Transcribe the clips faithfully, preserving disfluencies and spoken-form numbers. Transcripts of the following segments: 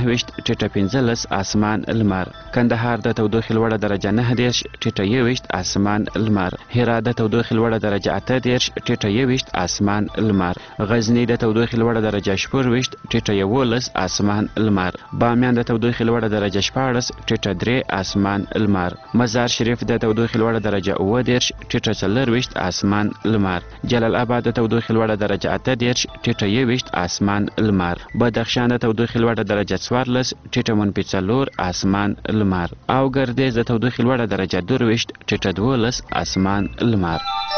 ویشت ټیټه پنځلس اسمان لمر، کندهار د تودوخې لوړه درجه نه دېرش ټیټه یوویشت اسمان لمر، هرات د تودوخې لوړه درجه اته دېرش ټیټه یوویشت اسمان لمر، غزني د تودوخې لوړه درجه شپږ ویشت ټیټه یولس اسمان لمر، بامیان د تودوخې لوړه درجه شپاړس ټیټه درې اسمان لمر، مزار شریف د تودوخې لوړه درجه اوه دېرش ټیټه څلرویشت اسمان لمر، جلال آباد د تودوخې لوړه درجه اته دېرش ټیټه یوویشت اسمان لمر، بدخشان د تودوخې لوړه درجه څوارلس ټیټه منفي څلور اسمان لمر، او ګردیز د تودوخې لوړه درجه درویشت ټیټه دولس اسمان لمر.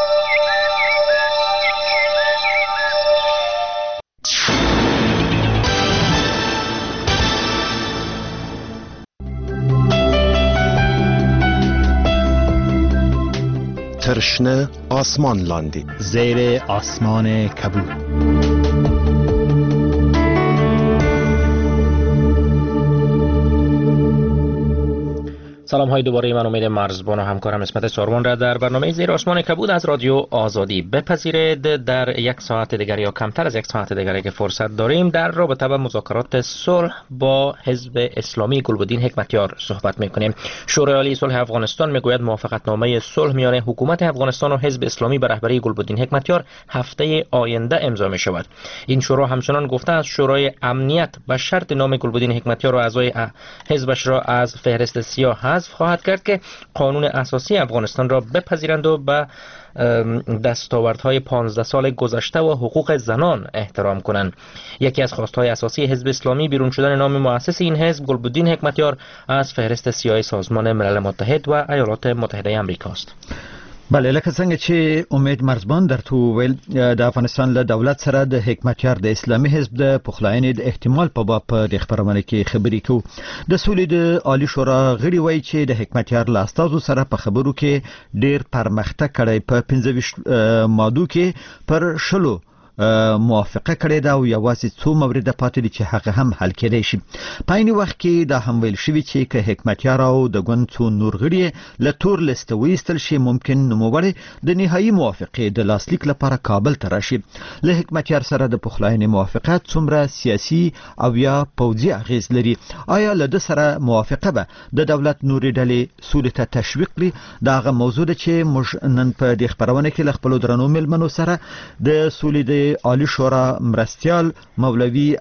ترشنه آسمان لاندی زیر آسمان کبود. سلام های دوباره، من امید مرزبان و همکارم اسمت سارمان را در برنامه زیر آسمان کبود از رادیو آزادی بپذیرید. در یک ساعت دیگر یا کمتر از یک ساعت دیگری که فرصت داریم در رابطه با مذاکرات صلح با حزب اسلامی گلبدین حکمتیار صحبت میکنیم. شورای عالی صلح افغانستان میگوید موافقتنامه صلح میان حکومت افغانستان و حزب اسلامی به رهبری گلبدین حکمتیار هفته آینده امضا می شود. این شورا همچنان گفته است شورای امنیت به شرط نام گلبدین حکمتیار و اعضای حزبش را از فهرست سیاه حذف خواهد کرد که قانون اساسی افغانستان را بپذیرند و به دستاوردهای پانزده سال گذشته و حقوق زنان احترام کنند. یکی از خواستهای اساسی حزب اسلامی بیرون شدن نام مؤسس این حزب گلبدین حکمتیار از فهرست سیاه سازمان ملل متحد و ایالات متحده آمریکا است. بله، لکه څنګه چې امید مرزبان در تو ویل د افغانستان له دولت سره د حکمتیار د اسلامي حزب د پخلاینې د احتمال په باب د خبرونه کې خبرې کوو. د سولې د عالی شورا غړي وایي چې د حکمتیار له استازو سره په خبرو کې ډیر پرمختګ کړی، په پنځه ویشت مادو کې پر شلو موافقه کړې ده او یوازې څو مورد پاتې دي چې هغه هم حل کېدای شي. په عین وخت کې دا هم ویل شوي چې که حکمتیار او د ګوند څو نور غړي له تور لیست وایستل شي ممکن نوموړی د نهایي موافقې د لاسلیک لپاره کابل ته راشي. له حکمتیار سره د پخلاینې موافقت څومره سیاسي او یا پوځي اغیز لري؟ آیا له ده سره موافقه به د دولت نورې ډلې سولې ته تشویق کړي؟ دا هغه موضوع ده چې موږ نن په دې خبرونه کې له خپلو درنو مېلمنو سره د سولې د عالی شورا مرستیال مولوی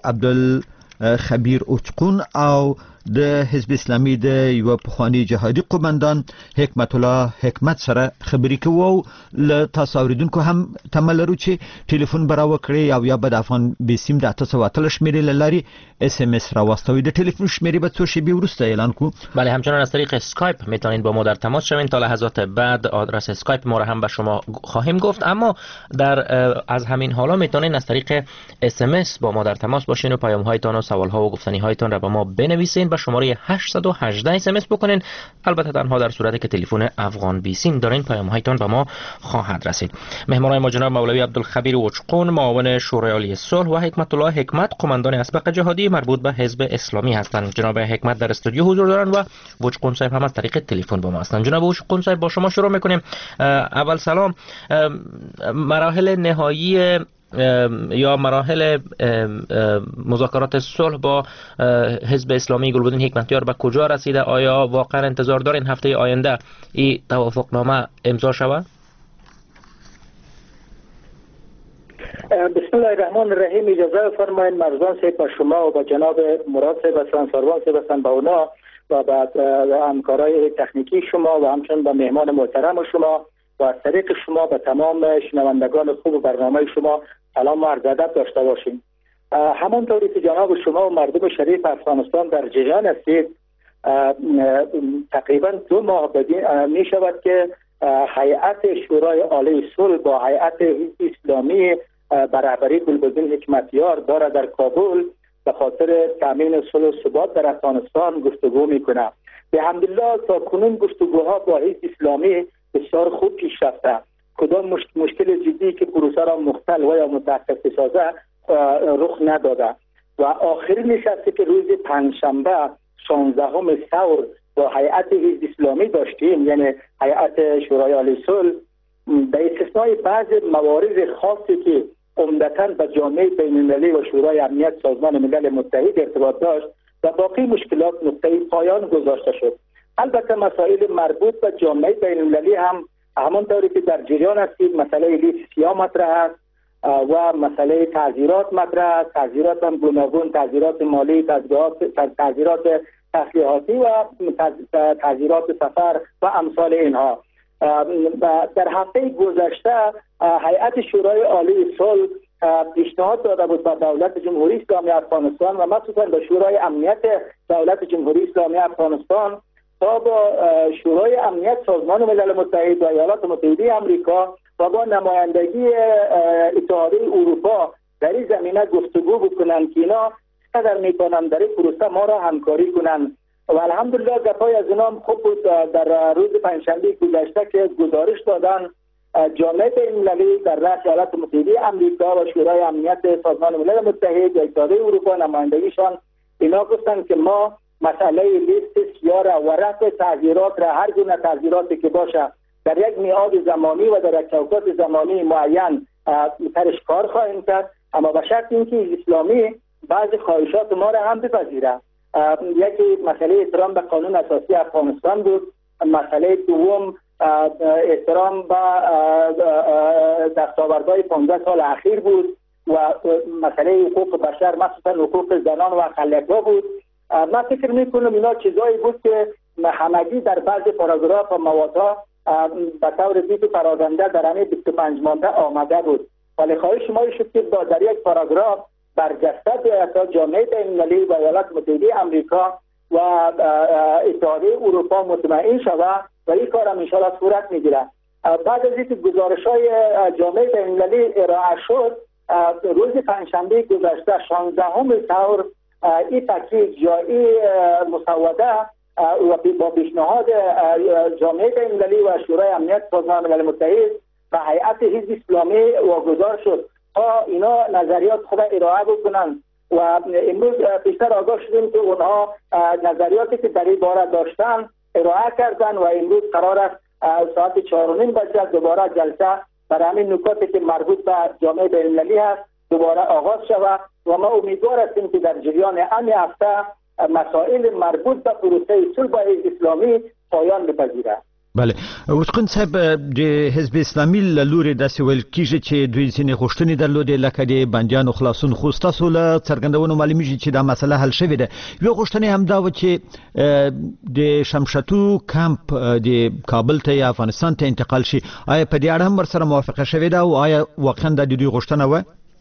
عبدالخبیر اوچقون او د حزب اسلامی د یو پخوانی جهادي قومندان حکمت الله حکمت سره خبرې کوو. له تاسو اوریدونکو هم تمل لرو چې ټلیفون برا وکړي او یا به د افغان بیسیم د اته سوه اتلس شمیرې له لارې اس ام اس راواستوي. د ټلیفون شمیرې به څو شیبې وروسته اعلان کو. بله، همچنان از طریق اسکایپ میتونید با ما در تماس شوین. تا لحظات بعد آدرس اسکایپ ما را هم به شما خواهیم گفت، اما در از همین حالا میتونید از طریق اس ام اس با ما در تماس باشین و پیام هایتان و سوال ها و گفتنی هایتان را به ما بنویسین. شماره هشتصد و هجده اس ام اس بکنین. البته تنها در صورتی که تلفن افغان بیسیم دارین پیام هایتان به ما خواهد رسید. مهمانان ما جناب مولوی عبدالخبیر اوچقون معاون شورای عالی صلح و حکمت الله حکمت قماندان اسبق جهادی مربوط به حزب اسلامی هستند. جناب حکمت در استودیو حضور دارند و اوچقون صاحب هم از طریق تلفن با ما هستند. جناب اوچقون صاحب با شما شروع میکنیم. اول سلام. مراحل نهایی یا مراحل مذاکرات صلح با حزب اسلامی گلبدین حکمتیار به کجا رسیده؟ آیا واقعا انتظار دارین هفته آینده این توافقنامه امضا شود؟ بسم الله الرحمن الرحیم. اجازه فرمایید مرزبان صاحب به شما و به جناب مراد صاحب و سروان صاحب به اونا و به همکارای تکنیکی شما و همچنین به مهمان محترم شما و از طریق شما به تمام شنوندگان خوب برنامه شما سلام و عرض ادب داشته باشیم. همانطوری که جناب شما و مردم شریف افغانستان در جریان هستید، تقریبا دو ماه می شود که هیئت شورای عالی صلح با هیئت حزب اسلامی به رهبری گلبدین حکمتیار داره در کابل به خاطر تامین صلح و ثبات در افغانستان گفتگو میکنه. به حمدالله تا کنون گفتگوها با حزب اسلامی بسیار خوب پیش رفته. کدام مش... مشکل جدی که پروسه را مختل و یا متوقف سازه رخ نداده و آخرین نشستی که روز پنجشنبه شانزدهم ثور با هیئت حزب اسلامی داشتیم، یعنی هیئت شورای عالی صلح، به استثنای بعض موارد خاصی که عمدتاً به جامعه بین‌المللی و شورای امنیت سازمان ملل متحد ارتباط داشت، و باقی مشکلات نقطه پایان گذاشته شد. البته مسائل مربوط به جامعه بین المللی هم همانطوری که در جریان هستید، مسئله لیست سیاه مطرح است و مسئله تعزیرات مطرح است. تعزیرات هم گوناگون، تعزیرات مالی، تعزیرات تعزیرات تسلیحاتی و تعزیرات سفر و امثال اینها. در هفته گذشته هیئت شورای عالی صلح پیشنهاد داده بود به دولت جمهوری اسلامی افغانستان و مخصوصا به شورای امنیت دولت جمهوری اسلامی افغانستان تا با شورای امنیت سازمان ملل متحد و ایالات متحده آمریکا و با نمایندگی اتحادیه اروپا در این زمینه گفتگو بکنند که اینا چقدر میکنند در این پروسه ما را همکاری کنند. و الحمدلله گپای از اینا خوب بود. در روز پنجشنبه گذشته که گزارش دادن جامعه بین‌المللی در رأس ایالات متحده آمریکا و شورای امنیت سازمان ملل متحد و اتحادیه اروپا نمایندگیشان اینا گفتن که ما مسئله لیست سیاه را و رفع تعزیرات را، هر گونه تعزیراتی که باشه، در یک میعاد زمانی و در یک چوکات زمانی معین سرش کار خواهیم کرد، اما به شرط اینکه اسلامی بعضی خواهشات ما را هم بپذیره. یکی مسئله احترام به قانون اساسی افغانستان بود. مسئله دوم احترام به دستاوردهای پانزده سال اخیر بود و مسئله حقوق بشر، مخصوصا حقوق زنان و اقلیت‌ها بود. من فکر میکنم اینا چیزایی بود که همگی در بعض پاراگراف و موادها به طور دید و پراگنده در همین بیست و پنج ماده آمده بود. ولی خواهش ما شد که در یک پاراگراف برجسته بیاید جامعه بین‌المللی و ایالات متحده آمریکا و اتحادیه اروپا مطمئن شود و این کار هم انشاءالله صورت میگیره. بعد از اینکه گزارش‌های جامعه بین‌المللی ارائه شد، روز پنجشنبه گذشته شانزدهم ثور این تکلیف یا این مسوده و با پیشنهاد جامعه بین‌المللی و شورای امنیت سازمان ملل متحد به هیئت حزب اسلامی واگذار شد تا اینا نظریات خود ارائه بکنن و امروز بیشتر آگاه شدیم که اونها نظریاتی که در این باره داشتن ارائه کردن و امروز قرار است ساعت چهار و نیم بجه دوباره جلسه برای همین نکاتی که مربوط به جامعه بین‌المللی هست دوباره آغاز شود و ما امیدوار هستیم که در جریان همین هفته مسائل مربوط به پروسه صلح با حزب اسلامی پایان بپذیرد. بله، وسقن صاحب د حزب اسلامي له لوري داسې ویل کیږي چې دوی ځینې غوښتنې درلودې لکه د بندیانو خلاصون، خو ستاسو له څرګندونو معلومیږي چې دا مسله حل شوې ده. یوه غوښتنه همدا وه چې د شمشتو کمپ د کابل ته یا افغانستان ته انتقال شي. آیا په دې اړه هم ورسره موافقه شوې ده او آیا واقعا دا د دوی غوښتنه وه؟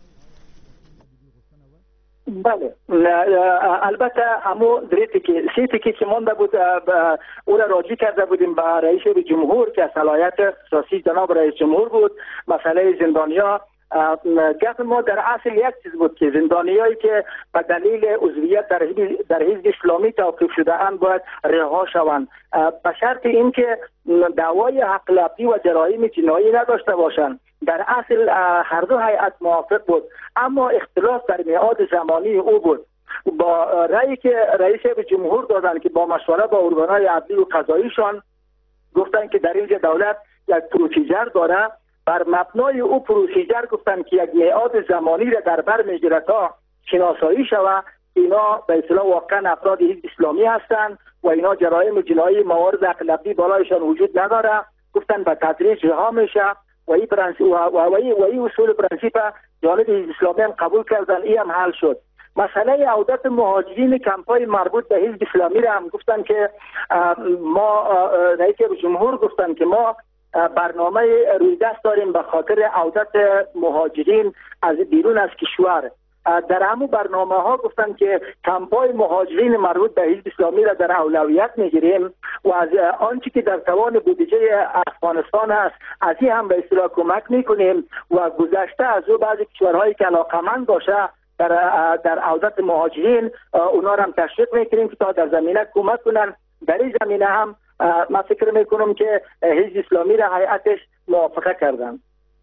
بله، البته همو دریتی که سیتی که که مانده بود او را راجع کرده بودیم به رئیس جمهور که صلاحیت اختصاصی جناب رئیس جمهور بود. مسئله زندانیا گفت ما در اصل یک چیز بود که زندانیایی که به دلیل عضویت در حزب در حزب اسلامی توقیف شده اند باید رها شوند، به شرط اینکه دعوای حق لفظی و جرایم جنایی نداشته باشند. در اصل هر دو هیئت موافق بود، اما اختلاف در میعاد زمانی او بود. با رأیی که رئیس جمهور دادن که با مشوره با ارگان‌های عدلی و قضاییشان گفتن که در اینجا دولت یک پروسیجر داره، بر مبنای او پروسیجر گفتن که یک میعاد زمانی را در بر میگیره تا شناسایی شود اینا به اصطلاح واقعا افراد حزب اسلامی هستند و اینا جرایم جنایی موارد اغلبی بالایشان وجود نداره. گفتن به تدریج رها میشه و این پرنسیپ و و این اصول پرنسیپ جانب حزب اسلامی هم قبول کردن. این هم حل شد. مسئله عودت مهاجرین کمپای مربوط به حزب اسلامی را هم گفتن که ما رئیس جمهور گفتن که ما برنامه روی دست داریم به خاطر عودت مهاجرین از بیرون از کشور. در همون برنامه ها گفتن که کمپای مهاجرین مربوط به حزب اسلامی را در اولویت میگیریم و از آنچه که در توان بودجه افغانستان است از این هم به اصطلاح کمک میکنیم و گذشته از او بعضی کشورهایی که علاقمند باشه در در عودت مهاجرین اونا را هم تشویق میکنیم که تا در زمینه کمک کنن. در این زمینه هم من فکر میکنم که حزب اسلامی را هیئتش موافقه کردن.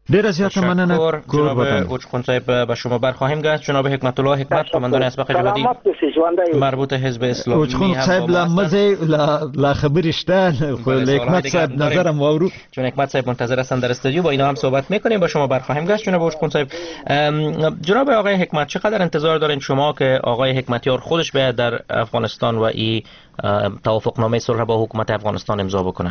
ډیره زیاته مننه جناب اوچخون صاحب. به شما برخواهیم گشت. جناب حکمت الله حکمت قماندان اسبق جهادی مربوط حزب اسلامی. اوچخون صاحب لا مزه لا خبر شته خو حکمت صاحب نظرم وورو چون حکمت صاحب منتظر هستن در استودیو، با اینا هم صحبت میکنیم. با شما برخواهیم گشت جناب اوچخون صاحب. جناب آقای حکمت، چقدر انتظار دارین شما که آقای حکمتیار خودش بیاد در افغانستان و این توافقنامه صلح با حکومت افغانستان امضا بکنه؟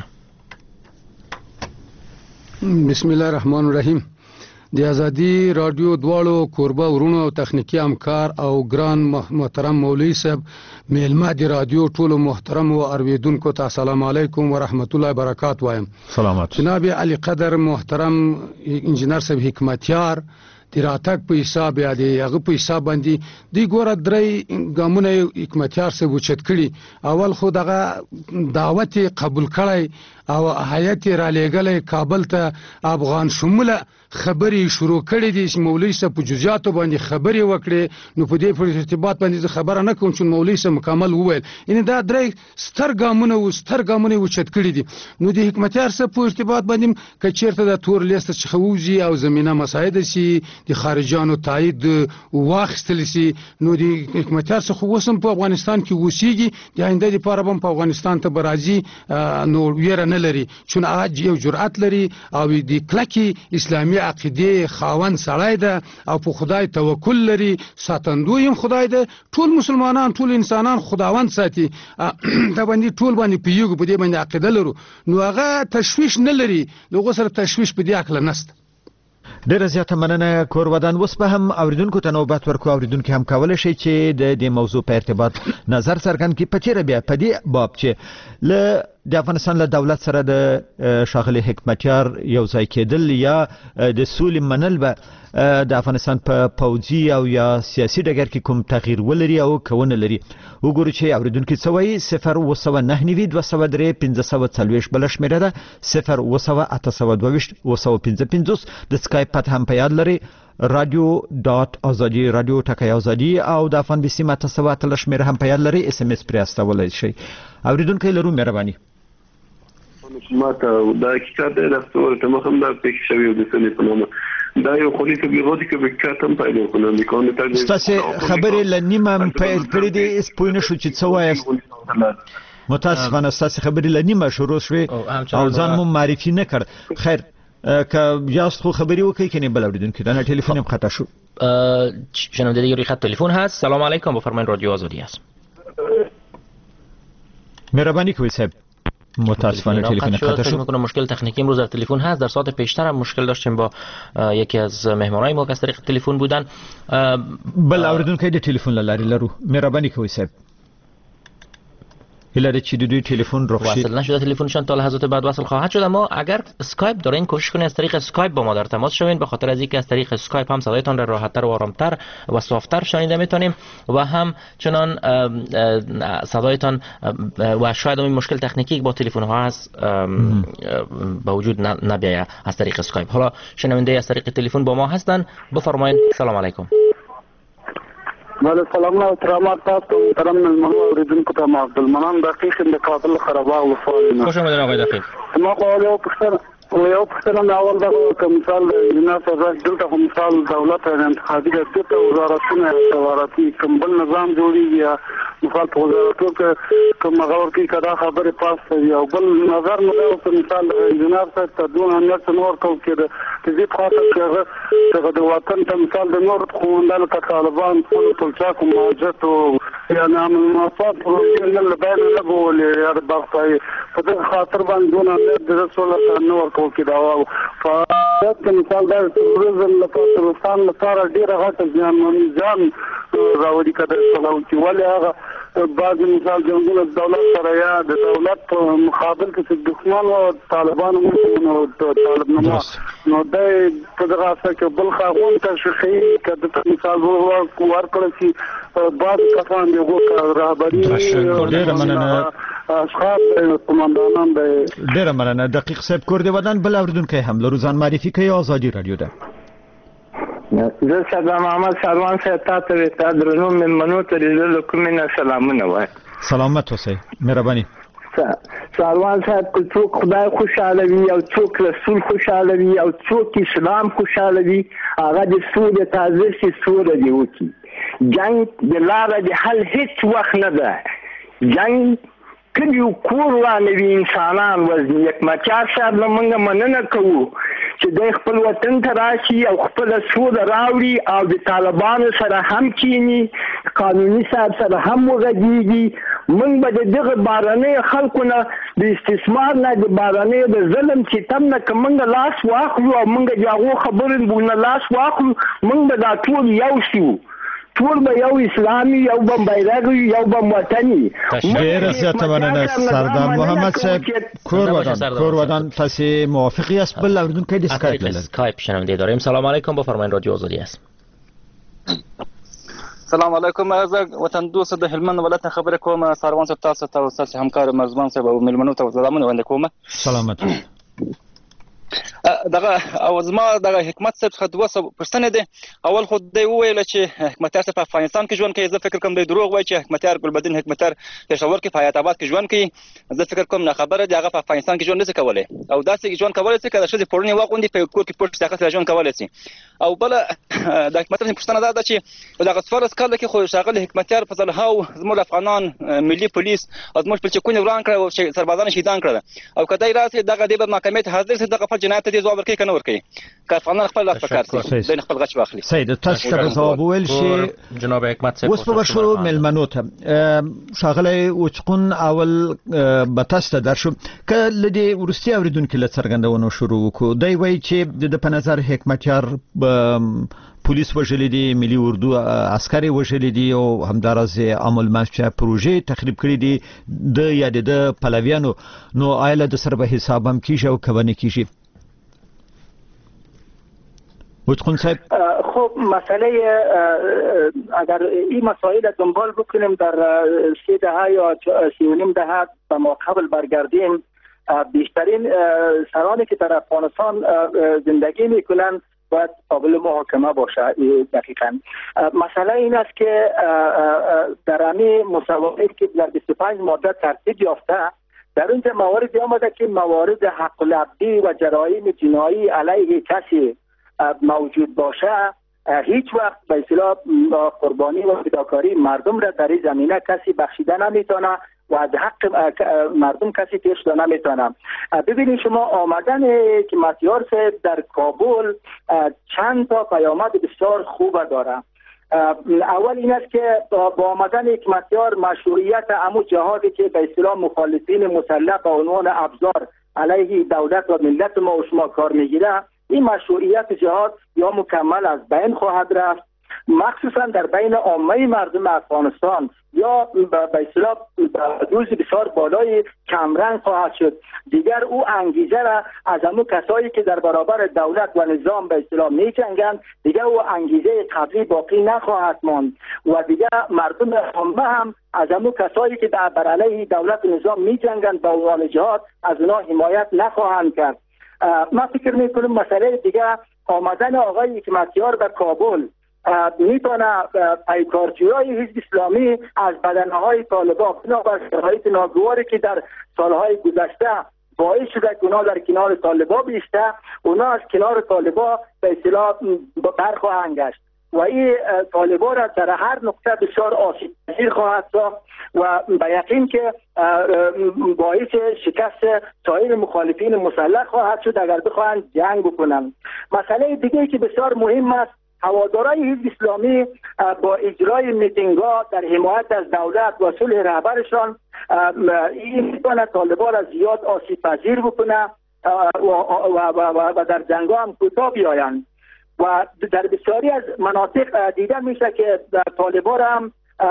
بسم الله الرحمن الرحیم. د ازادي رادیو دواړو کوربه ورونو او تخنیکی همکار او ګران محترم مولوی صاحب میلمه د رادیو ټولو محترم او اوریدونکو ته السلام علیکم ورحمت الله وبرکاته وایم. سلامات جناب علی قدر محترم انجنیر صاحب حکمتیار د راتګ په حساب یا د هغه په حساب باندې دی ګوره درې ګامونه حکمتیار صاحب وچت کړي. اول خو دغه دعوت قبول کړی او هیئت را لېږلی کابل ته افغان شموله خبرې شروع کړې دي چې مولوي صاحب په جزئیاتو باندې خبرې وکړې. نو په دې په ارتباط باندې زه خبره نه کوم چې مولوي صاحب مکمل وویل. یعنې دا درې ستر ګامونه و ستر ګامونه یې وچت کړي دي. نو د حکمتیار صاحب په ارتباط باندې که چېرته د تور لیست څخه ووځي او زمینه مساعده سي د خارجیانو تایید واخیستل سي، نو د حکمتیار څخه اوس هم په افغانستان کې اوسېږي. د آینده دپاره به هم په افغانستان ته به راځي. نو ویره نه لري چون هغه یو جرأت لري او د کلکې اسلامي عقیدې خاوند سړی ده او په خدای توکل لري. ساتندوی هم خدای ده. ټول مسلمانان ټول انسانان خداوند ساتي. دا باندې ټول باندې پیږو، په دې باندې عقیده لرو. نو هغه تشویش نه لري. دغه سره تشویش په دې عقل نشته. ډیره زیاته مننه کورودان. اوس به هم اوریدونکو ته نوبت ورکو. اوریدونکو هم کولای شي چې د دې موضوع په ارتباط نظر څرګند کړي. په تیره بیا په دې باب چې له د افغانستان له دولت سره د ښاغلي حکمتیار یو ځای کېدل یا د سولې منل به د افغانستان په پوځي او یا سیاسي ډګر کې کوم تغییر ولري او کونه لري. وګورو چې اوریدونکو څه وایي. صفر اوه سوه نهه نوي دوه سوه درې پنځه سوه څلوېښت بله شمېره ده. صفر اوه سوه اته سوه دوه ویشت اوه سوه پنځه پنځوس. د سکایپ پته هم په یاد لري رادیو ډاټ ازادي رادیو ټکی ازادي او د افغان بي سي اته سوه اتلس شمېره هم په یاد لري. اس ام اس پرې استولی شئ. اوریدونکي لرو مهرباني. ما ته دا حقیقت دی د څور ته مخم دا پېښ شوی د سنې په نامه دا یو خولي ته بیرودي کې وکړه تم پیدا کړم میکونه ته ستاسو خبرې لنیمه پیل کړې دي. اس پوینه شو چې څه وایست. متاسفانه ستاسو خبرې لنیمه شروع شوې او ځان مو معرفي نه کړ. خیر که یاست خو خبری وکړئ کنه بل اوریدونکو دا تلفن هم خطا شو. شنونده دیگه روی خط تلفن هست. سلام علیکم، بفرمایید رادیو آزادی است. مهربانی کنید صاحب. متاسفانه تلفن قطع شد. میکنم مشکل تکنیکی امروز در تلفن هست. در ساعت پیشتر هم مشکل داشتیم با یکی از مهمانای ما که از طریق تلفن بودن. بل اوریدونکو د تلفن لاری لرو. مهربانی کنید صاحب. هیلاری چی دوی تلفن رو وصل نشده تلفنشان تا لحظات بعد وصل خواهد شد. اما اگر اسکایپ دارین کوشش کنید از طریق اسکایپ با ما در تماس شوین، به خاطر از اینکه از طریق اسکایپ هم صدایتان را راحت‌تر و آرام‌تر و صاف‌تر شنیده میتونیم و هم چنان صدایتان و شاید این مشکل تکنیکی با تلفن ها هست به وجود نبیاید از طریق اسکایپ. حالا شنونده از طریق تلفن با ما هستن، بفرمایید. سلام علیکم. مال سلام الله ترامات تاسو ترم المنو اوریدونکو ته ما عبدالمنان دقیق د کابل خراباغ وفادینه. خوش آمدید آقای دقیق. ما خو یو پښتنه یو پښتنه اول دغه مثال جناب صاحب دلته خو مثال دولت انتخابي د ته وزارتونه سفارتي کمبل نظام جوړیږي یا مثال په وزارتو کې کوم غور کې کدا خبره پاس یا بل نظر نو په مثال جناب صاحب ته دون امنیت نور کو کې د دې خاطر چې د وطن ته مثال د نور خوندل ک طالبان ټول چا کوم ماجت او یا نام المفاد پروژه له بیان له بول یا د بغتای په دې خاطر باندې دون امنیت د رسول نور کو کې دا او په مثال د تروریزم لپاره روسان لپاره ډیره غټه ځان نظام راوړي کده سلام چې ولې هغه بعض مثال جنگونه دولت سره یا د دولت په مقابل کې دښمن او طالبان نو طالب نو نو د په دغه اساس کې بل خاون تشخیص کده مثال ورکړل چې بعض کسان دی وو رهبری ډیره مننه اشخاص قومندانان به ډیره مننه دقیق صاحب کور دی ودان بل اوریدونکو هم لرو ځان معرفي کوي آزادي رادیو ده. زه صدا محمد سروان صاحب تاسو ته درنو ممنو ته د کومینه سلامونه وای. سلامت اوسئ. مهرباني. سروان صاحب که څوک خدای خوشاله وي او څوک رسول خوشاله وي او څوک اسلام خوشاله وي هغه د سولې تازه شي سوله دې وکړي. جنګ د لاره د حل هیڅ وخت نه ده. جنګ کلی او کور ورانوي انسانان وزن. حکمتیار صاحب نه موږ مننه کوو چې د خپل وطن ته راشي او خپل سوله راوړي او د طالبانو سره هم کینی، قانوني صاحب سره هم وغږیږي. موږ به د دغه بارانه خلکو نه د استثمار نه د بارانه د ظلم ستم نه کومه لاس واخلو او موږ د هغه خبرو نه لاس واخلو. موږ به دا ټول یو شو، ټول به یو اسلامي، یو به بیرغ، یو به وطني. ډیر زیات مننه سردار محمد صاحب. کور ودان کور ودان تاسو موافقی است؟ بل اوریدونکو د اسکایپ له اسکایپ شنونده داریم. سلام علیکم، بفرمایید رادیو آزادی است. سلام علیکم. از وطن دوست د هلمند ولایت خبر کوم. سروان صاحب تاسو ته تاسو همکار مرزبان صاحب او ملمنو ته زمونه وند کوم. سلامت. دغه او زما دغه حکمت صاحب څخه دوه پرسنه ده. اول خو دی ویل چې حکمتیار په افغانستان کې ژوند کوي. زه فکر کوم دی دروغ وایي چې حکمتیار ګلبدین حکمتیار پېښور کې په حیات آباد کې ژوند کوي. زه فکر کوم نه خبره دی هغه په افغانستان کې ژوند نشي کولای او داسې ژوند کولای شي کله چې پورنی واغوندي په کور کې پټ ځای کې ژوند کولای شي. او بل د حکمتیار پرسنه ده چې دغه سفارس کال کې خو شاغل حکمتیار په ځلهاو زموږ افغانان ملي پولیس او زموږ په چکونه وران کړ او سربازان شهیدان کړل او کدی راځي دغه د محکمې ته حاضر شي دغه په جنایت ته جواب ورکړي کنه ورکړي. که افغانان خپل لاس پکار شي د خپل غچ واخلي. سید تاسو ته جواب ویل شي جناب حکمت صاحب. اوس په بشو ملمنو ته شاغله وچقون اول به تاسو درشو ک لدی ورستی اوریدونکو له څرګندونو شروع کو. دی وای چې د په نظر حکمتیار پولیس وژلې دي، ملي اردو عسکري وژلې دي او همدارس عمل منشأ پروژې تخریب کړې دي د یاد د پلویانو. نو آیله د سر به حساب هم کیږي او کوي کیږي. وچقون صاحب خب مسئله اگر این مسائل دنبال بکنیم در سه دهه یا سی و نیم دهه به ما قبل برگردیم، بیشترین سرانی که در افغانستان زندگی میکنن باید قابل محاکمه باشه. دقیقاً مسئله این است که در همین مصوبه که در بیست و پنج ماده ترتیب یافته در اونجا مواردی آمده که موارد حق العبدی و جرایم جنایی علیه کسی موجود باشه هیچ وقت به اصطلاح قربانی و فداکاری مردم را در این زمینه کسی بخشیده نمیتونه و از حق مردم کسی پیش داده نمیتونه. ببینید شما آمدن حکمتیار صاحب در کابل چند تا پیامد بسیار خوب داره. اول این است که با آمدن حکمتیار مشروعیت امو جهادی که به اصطلاح مخالفین مسلح به عنوان ابزار علیه دولت و ملت ما و شما کار میگیره، این مشروعیت جهاد یا مکمل از بین خواهد رفت، مخصوصا در بین عامه مردم افغانستان یا به اصطلاح روز بسیار بالای کمرنگ خواهد شد. دیگر او انگیزه را از همون کسایی که در برابر دولت و نظام به اصطلاح می جنگند دیگر او انگیزه قبلی باقی نخواهد ماند و دیگر مردم عامه هم از همون کسایی که در بر علیه دولت و نظام می جنگند به عنوان جهاد از اونها حمایت نخواهند کرد. من فکر میکنم مسئله دیگه آمدن آقای حکمتیار به کابل میتونه پیکارجویای حزب اسلامی از بدنه‌های طالبان بنابر شرایط ناگواری که در سالهای گذشته باعث شده که اونا در کنار طالبان بیسته، اونا از کنار طالبان به اصطلاح برخواهند گشت و این طالبان را در هر نقطه بسیار آسیب پذیر خواهد ساخت و به یقین که باعث شکست سایر مخالفین مسلح خواهد شد اگر بخواهند جنگ بکنند. مسئله دیگه که بسیار مهم است، هوادارای حزب اسلامی با اجرای میتینگ‌ها در حمایت از دولت و صلح رهبرشان این میتونه طالبان را زیاد آسیب پذیر بکنه و, و, و, و در جنگ‌ها هم کوتاه بیایند و در بسیاری از مناطق دیده میشه که طالبان هم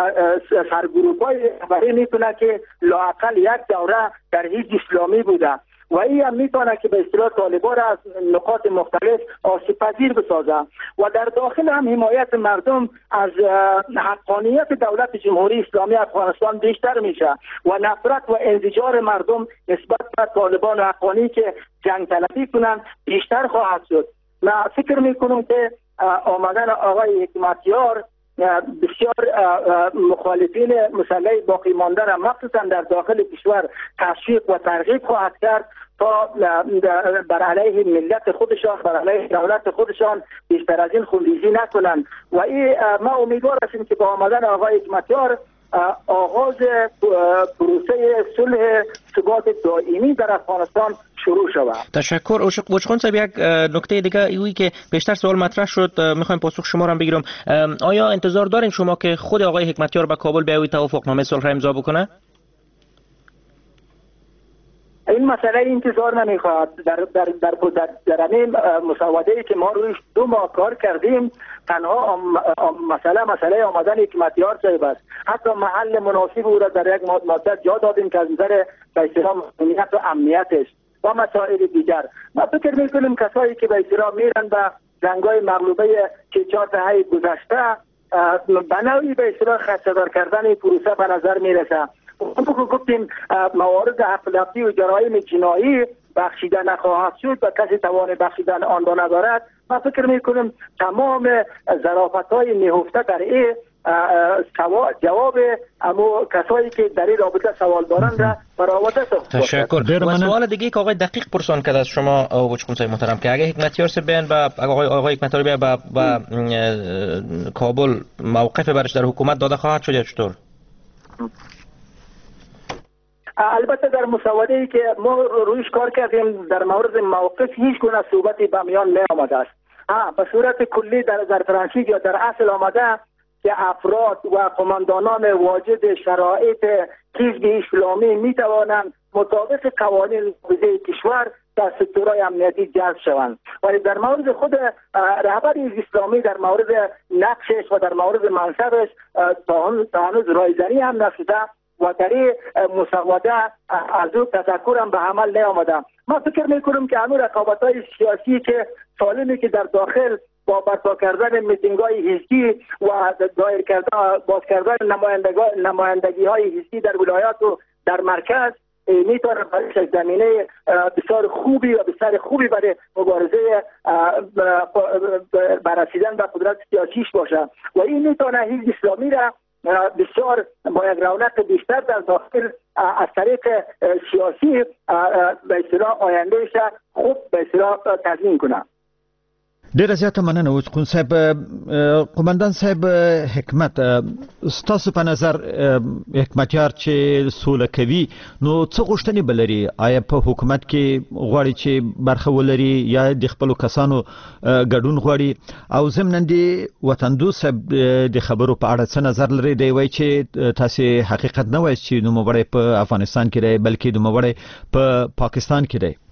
سرگروه‌های رهبری میتونه که لااقل یک دوره در حزب اسلامی بوده و این هم میتونه که به اصطلاح طالبان را از نقاط مختلف آسیب پذیر بسازه و در داخل هم حمایت مردم از حقانیت دولت جمهوری اسلامی افغانستان بیشتر میشه و نفرت و انزجار مردم نسبت به طالبان حقانی که جنگ طلبی کنند بیشتر خواهد شد. من فکر میکنم که آمدن آقای حکمتیار بسیار مخالفین مسلح باقی مانده را مخصوصا در داخل کشور تشویق و ترغیب خواهد کرد تا بر علیه ملت خودشان، بر علیه دولت خودشان بیشتر از این خونریزی نکنند. و این ما امیدوار هستیم که با آمدن آقای حکمتیار آغاز پروسه صلح ثبات دائمی در افغانستان شروع شود. تشکر. وچخان صاحب، یک نکته دیگه ایوی که بیشتر سوال مطرح شد، میخوایم پاسخ شما را بگیرم. آیا انتظار دارین شما که خود آقای حکمتیار به کابل بیاوی توافقنامه صلح را امضا بکنه؟ این مسئله انتظار نمیخواد. در در در در, در این مسوده‌ای که ما رویش دو ماه کار کردیم، تنها مسئله مسئله آمدن حکمتیار صاحب است. حتی محل مناسب او را در یک ماده جا دادیم که از نظر به اصطلاح امنیت و امنیت است و مسائل دیگر. ما فکر میکنیم کسایی که به اصطلاح میرن به جنگ‌های مغلوبه که چهار دهه گذشته به نوعی به اصطلاح خدشه‌دار کردن پروسه به نظر میرسه. اون که گفتیم موارد حفلتی و جرایم جنایی بخشیده نخواهد شد و کسی توان بخشیدن آن را ندارد. من فکر میکنم تمام ظرافت‌های نهفته در این جواب اما کسایی که در این رابطه سوال دارند را برآورده ساخت. تشکر. و سوال دیگه که آقای دقیق پرسان کرد از شما وچخون صاحب محترم که اگه حکمتیار سے بیان با آقای آقای حکمتیار بیا با, با کابل موقف برش در حکومت داده خواهد شد یا چطور؟ البته در مسوده‌ای که ما رویش کار کردیم در مورد موقف هیچ گونه صحبتی به میان نیامده است. ها به صورت کلی در در فرانسوی یا در اصل آمده که افراد و قماندانان واجد شرایط حزب اسلامی می توانند مطابق قوانین حوزه کشور در سکتورهای امنیتی جذب شوند. ولی در مورد خود رهبر اسلامی در مورد نقشش و در مورد منصبش تا هنوز رایزنی هم نشده و در این مسوده از او تذکر هم به عمل نیامده. من فکر میکنم که همون رقابت‌های سیاسی که سالمی که در داخل با برپا کردن میتینگ‌های حزبی و دایر کردن باز کردن نمایندگی‌های حزبی در ولایات و در مرکز میتونه برای زمینه بسیار خوبی و بسیار خوبی برای مبارزه بررسیدن به قدرت سیاسیش باشه و این میتونه حزب اسلامی را بسیار با یک رونق بیشتر در داخل از طریق سیاسی به اصطلاح آیندهش خوب به اصطلاح تضمین کنه. ډیره زیاته مننه وچخون صاحب. قومندان صاحب حکمت، ستاسو په نظر حکمتیار چې سوله کوي نو څه غوښتنې بلري؟ آیا په حکومت کې غواړي چې برخه ولري یا د خپلو کسانو ګډون غواړي؟ او ضمناً د وطندوست صاحب د خبرو په اړه څه نظر لري؟ دی وایي چې تاسې حقیقت نه وایي چې نوموړی په افغانستان کې دی بلکې نوموړی په پاکستان کې دی.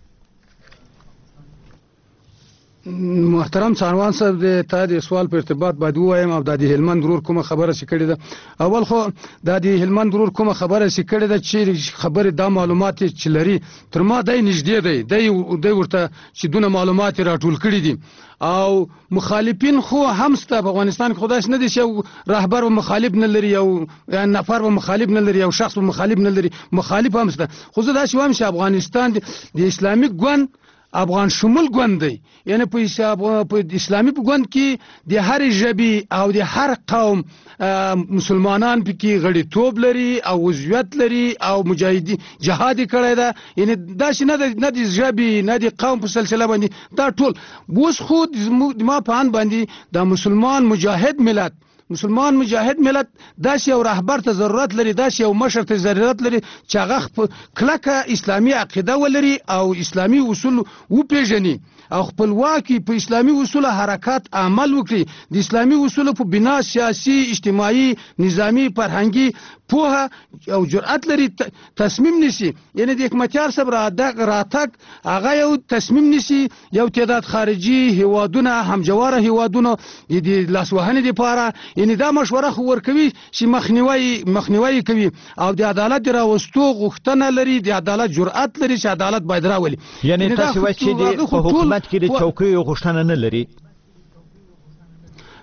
محترم څاروان صاحب د تا د سوال په ارتباط باید ووایم او د هلمند ورور کومه خبره چې کړې ده. اول خو د هلمند ورور کومه خبره چې کړې ده چې خبره دا معلومات چې لري تر ما دی نږدې دی دی ورته چې دونه معلومات راټول کړي دي او مخالفین خو هم سته په افغانستان کې خداش نه دي چې رهبر و مخالف نه لري او نفر و مخالف نه لري او شخص و مخالف نه لري، مخالف هم سته. خو زه دا وایم چې افغانستان د اسلامي ګوند افغان شمول ګوند دی، یعنی په حساب په اسلامي ګوند کې د هر ژبې او د هر قوم مسلمانان پکې غړیتوب لري او عضویت لري او مجاهدی جهاد کړی ده. یعنی دا چې نه د نه د ژبې نه د قوم په سلسله باندې دا ټول اوس خو ما په ان باندې د مسلمان مجاهد ملت مسلمان مجاهد ملت داسې یو رهبر ته ضرورت لري، داسې یو مشر ته ضرورت لري چې هغه کلکه اسلامي عقیده ولري او اسلامي اصول وپیژني او خپلواکي په اسلامي اصول حرکت عمل وکړي، د اسلامي اصول په بنا سیاسي اجتماعي نظامی فرهنګي پوهه او جرأت لري تصمیم نیسي. یعنی د حکمتیار صاحب راتګ هغه یو تصمیم نیسي یو تعداد خارجي هیوادونه همجواره هیوادونه د لاسوهنې لپاره، یعنی دا مشوره خو ورکوي چې مخنیوي مخنیوي کوي او د عدالت د راوستو غوښتنه لري، د عدالت جرأت لري چې عدالت باید راولي. یعنی تاسو وایئ چې د حکومت کې د چوکۍ غوښتنه نه لري؟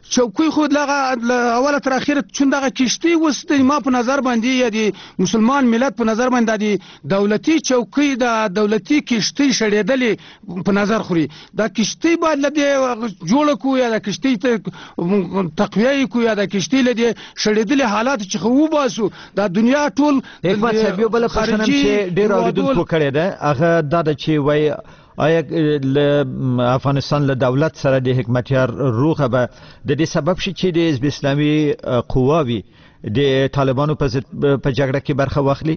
چوکۍ خو دغه اوله تر اخره چون دغه کشتۍ اوس د ما په نظر باندې یا د مسلمان ملت په نظر باندې د دولتي چوکۍ د دولتي کشتۍ شړېدلې په نظر خوري. دا کشتۍ باید له دې جوړه کو یا د کشتۍ تقویه کو یا د کشتۍ له دې شړېدلې حالات چې خو وباسو دا دنیا ټول حکمت صاحب یو بل پښتنه چې ډېر اوریدونکو کړی ده هغه دا د چې وای آیا له افغانستان له دولت سره د حکمتیار روغه به د دې سبب شي چې د حزب اسلامي قواوي د طالبانو په په جګړه کې برخه واخلي؟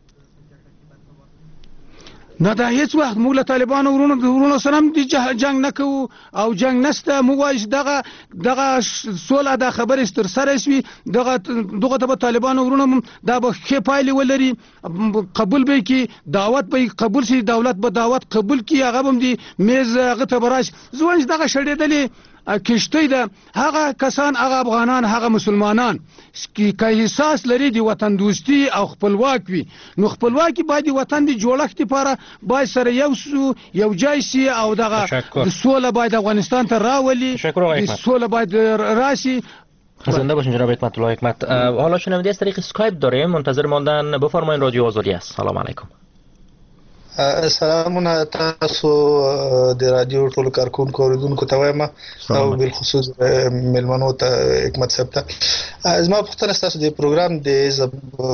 نه دا هیڅ وخت موږ له طالبانو ورونو ورونو سره د جنگ نه کوو او جنگ نشته. موږ وایو دغه دغه سوله د خبرې تر سره شي دغه دغه ته طالبانو ورونو دا به ښه پایلې ولري قبول به کی دعوت به قبول شي دولت به دعوت قبول کی هغه هم دی میز هغه ته براش زوینځ دغه شړېدلې کشتۍ ده هغه کسان هغه افغانان هغه مسلمانان که احساس لري د وطن دوستی او خپلواک وي نو خپلواکي باید د وطن د جوړښت لپاره باید سره یو سو یو ځای شي او دغه د سوله باید افغانستان ته راولي د سوله باید راشي. زنده باشین جناب حکمت الله حکمت. حالا شنونده از طریق اسکایپ داریم منتظر ماندن. بفرمایید رادیو آزادی است. سلام علیکم. سلامونه تاسو د رادیو ټول کارکونکو اوریدونکو ته وایم او بالخصوص ملمنو ته حکمت صاحب ته زما پوښتنه تاسو د پروګرام د زب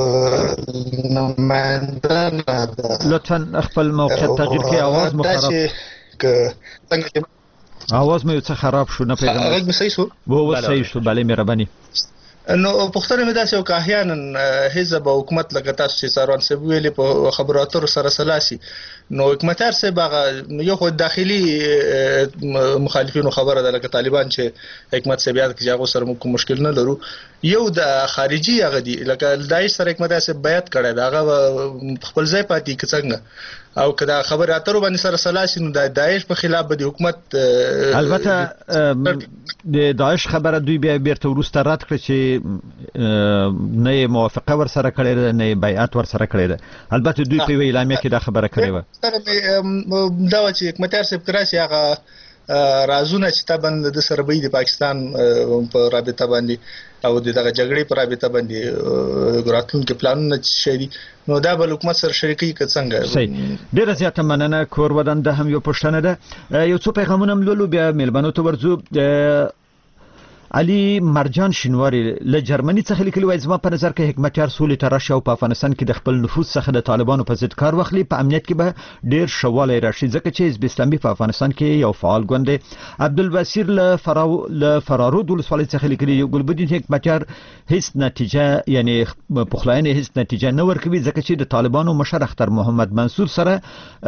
نمائنده لطفا خپل موقعیت تغییر کړئ आवाज مو خراب आवाज مې څه خراب شو نه پیژنم غږ مې صحیح شو وو صحیح شو بله مهرباني. نو پښتنه مې داسې او کاهیان حزب او حکومت لکه تاسو چې ساروان صاحب ویلي په خبرو اترو سره سلاسي نو حکمتیار صاحب هغه یو خو داخلي مخالفینو خبره ده لکه طالبان چې حکمت صاحب یاد کړي هغه سره موږ مشکل نه لرو. یو د خارجي هغه دی لکه داعش سره حکمتیار صاحب بیعت کړی دا هغه خپل ځای پاتې کڅنګ او کدا خبر اترو باندې سره سلاسي نو د داعش په خلاف به د حکومت البته د داعش خبره دوی بیا بیرته ورسته رد کړ چې نه موافقه ور سره کړی ده نه بیعت ور سره کړی ده. البته دوی په اعلامیه کې دا خبره کړې و دا چې حکمتیار صاحب کراسي هغه رازونه چې تابند د سربې د پاکستان په رابطه باندې او دغه جګړې په رابطه باندې ګراتون کې پلانونه شې نو دا بل حکومت سره شریکي کې څنګه صحیح. ډیره زیاته مننه. کور ودان د هم یو پښتنه ده یو څو پیغامونه ملولو بیا ملبانو ته ورځو. علي مرجان شینواری له جرمني څخه لیکلي وای زما په نظر کې حکمتیار سولې ته راشي او په افغانستان کې د خپل نفوذ څخه د طالبانو په ضد کار واخلي په امنیت کې به ډیر شواله راشي ځکه چې حزب اسلامي په افغانستان کې یو فعال ګوند دی. عبدالبصیر له فراو له فرارو د ولسوالۍ څخه لیکلي ګلبدین حکمتیار هیڅ نتیجه یعنی پخلاینه هیڅ نتیجه نه ورکوي ځکه چې د طالبانو مشر اختر محمد منصور سره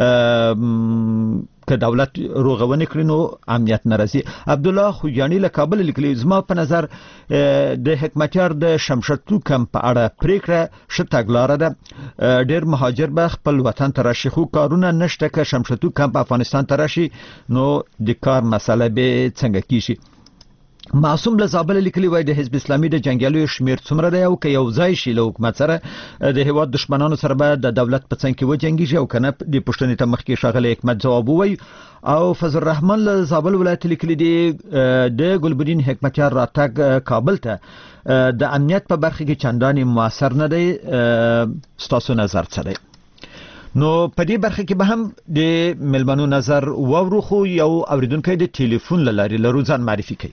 که دولت روغونه کړي نو امنیت ناراضي. عبد الله خوجانی له کابل لیکلي زما په نظر د حکمتیار د شمشتو کمپ په اړه پریکړه شتګلاره ده. ډیر مهاجر به خپل وطن ته راشي خو کارونه نشته که شمشتو کمپ افغانستان ته راشي نو د کار مسله به څنګه کیږي. معصوم له زابل لیکلي وای د حزب اسلامي د جنگیالو شمیر څومره دی او که یو ځای شي له حکومت سره د هیواد دشمنانو سره به د دولت په څنګ کې وجنګیږي او کنه د پښتنې ته مخ کې شاغله حکمت جواب وای. او فضل الرحمن له زابل ولایت لیکلي دی د ګلبدین حکمتیار راتګ کابل ته د امنیت په برخه کې چندانې موثر نه دی. ستاسو نظر څه دی؟ نو په دې برخه کې به هم د ملمنو نظر وورو خو یو اوریدونکو د ټلیفون لاري لرو ځان معرفي کوي.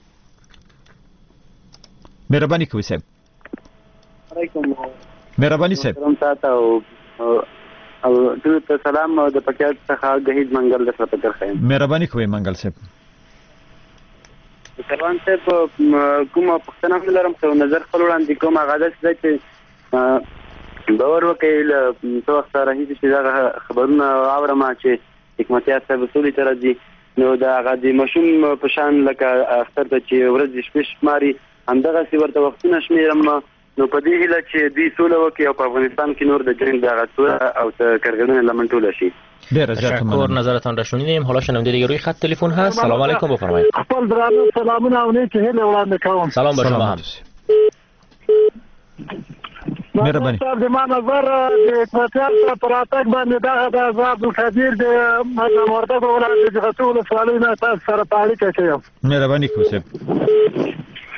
مهرباني کوئ صاحب. علیکم. مهرباني صاحب. سلام تاسو او ټول ته سلام د پکیات څخه غهید منګل د سپتر خیم. مهرباني کوئ منګل صاحب. سلام صاحب کومه پښتنه لرم څو نظر خپل وړاندې کوم غاده چې باور وکړي له څو وخت راهیسې چې دا خبرونه اورم چې حکمتیار صاحب اصولي تر دي نو دا غادي مشوم په شان لکه اختر ته چې ورځ شپش ماري همدغه سی ورته وختونه شمیرم نو په دې هیله چې دوی سوله وکړي او په افغانستان کې نور د جنگ دغه سوله او کارګرونه لمن ټول شي. ډیر تشکر نظرتان را شنیدیم. حالا شنونده دیگه روی خط تلفن هست. سلام علیکم بفرمایید. خپل درانه سلامونه او نیک هیله وړاندې کوم. سلام بر شما هم. مهرباني. د ما نظر د حکمتیار پر اتاک باندې دا د عبدالقادر د وردګ ولایت د غټول سوالونه تاسو سره تعلق کوي. مهرباني کوئ.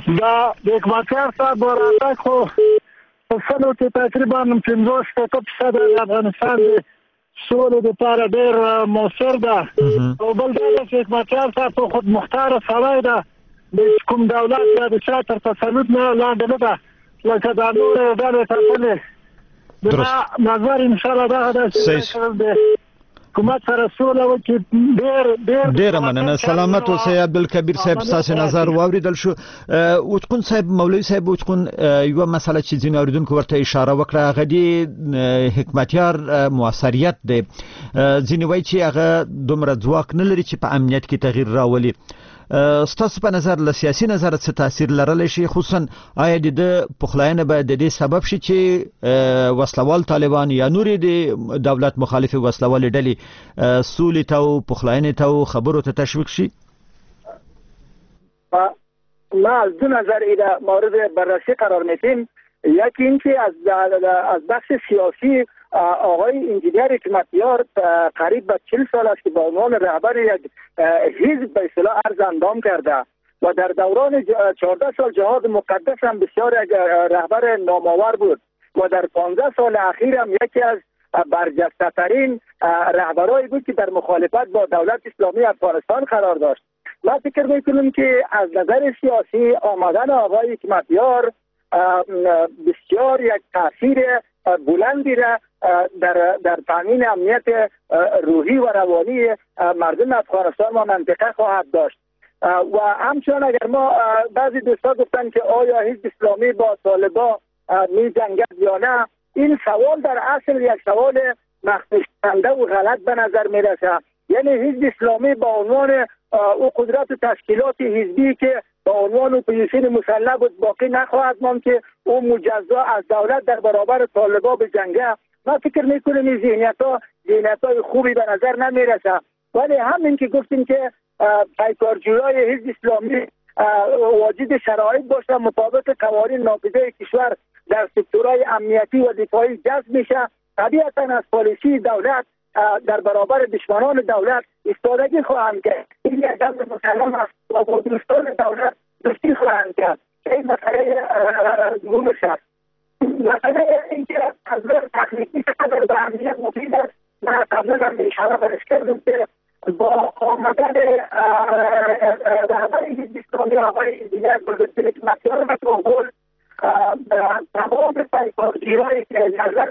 دا د حکمتیار صاحب راتګ خو په سلو کې تقریبا پنځوس شپېته فیصده د افغانستان د سولې دپاره ډېر مؤثر ده او بل دا ده چې حکمتیار صاحب خو خودمختاره سړی ده د کوم دولت یا د چا تر تسلط نه لاندې نه ده لکه دا نورې ډلې ټاکلې د نظر انشاءالله دغه ده چې د حکومت سره سوله وکړي. ډېر ډېر ډېره مننه. سلامت اوسئ عبدالکبیر صاحب، ستاسو نظر واورېدل شو. وچقون صاحب، مولوي صاحب وچقون، یوه مسله چې ځینې اورېدونکو ورته اشاره وکړه هغه د حکمتیار موثریت دی. ځینې وایي چې هغه دومره ځواک نه لري چې په امنیت کې تغییر راولي. ستاسو په نظر له سیاسي نظر څه تاثیر لرلی شي، خصوصا آیا د ده پخلاینه به د دې سبب شي چې وسلوال طالبان یا نورې د دولت مخالفې وسلوالې ډلې سولې ته او پخلاینې ته او خبرو ته تشویق شي؟ ما از دو نظر ایده مورد بررسی قرار میدیم. یکی اینکه از از بخش سیاسی آقای انجینیر حکمتیار قریب به چهل سال است که به عنوان رهبر یک حزب به اصطلاح ارز اندام کرده و در دوران چهارده سال جهاد مقدس هم بسیار یک رهبر نامآور بود و در پانزده سال اخیر هم یکی از برجسته ترین رهبرایی بود که در مخالفت با دولت اسلامی افغانستان قرار داشت. ما فکر میکنیم که از نظر سیاسی آمدن آقای حکمتیار بسیار یک تاثیر بلندی را در در تامین امنیت روحی و روانی مردم افغانستان و منطقه خواهد داشت. و همچنان اگر ما بعضی دوستان گفتن که آیا حزب اسلامی با طالبان می جنگد یا نه، این سوال در اصل یک سوال مخفی شونده و غلط به نظر می رسد. یعنی حزب اسلامی با عنوان او قدرت و تشکیلات حزبی که با عنوان اپوزیسیون مسلح بود باقی نخواهد ماند که او مجزا از دولت در برابر طالبان به جنگه. ما فکر میکنیم این ذهنیت ها ذهنیت های خوبی به نظر نمیرسه. ولی همین که گفتیم که پیکارجویای حزب اسلامی واجد شرایط باشه مطابق قوانین نافذه کشور در سکتورهای امنیتی و دفاعی جذب میشه، طبیعتا از پالیسی دولت در برابر دشمنان دولت ایستادگی خواهند کرد. این یک دم مسلم است و با دوستان دولت دوستی خواهند کرد. این مسئله دوم شد. مسئله اینکه از نظر تکنیکی چقدر به امنیت مفید است، من قبلا هم اشاره برش کردم که با آمدن رهبر حزب اسلامی آقای انجینیر گلبدین حکمتیار و توغل تمام پیکارگیرهایی که نظر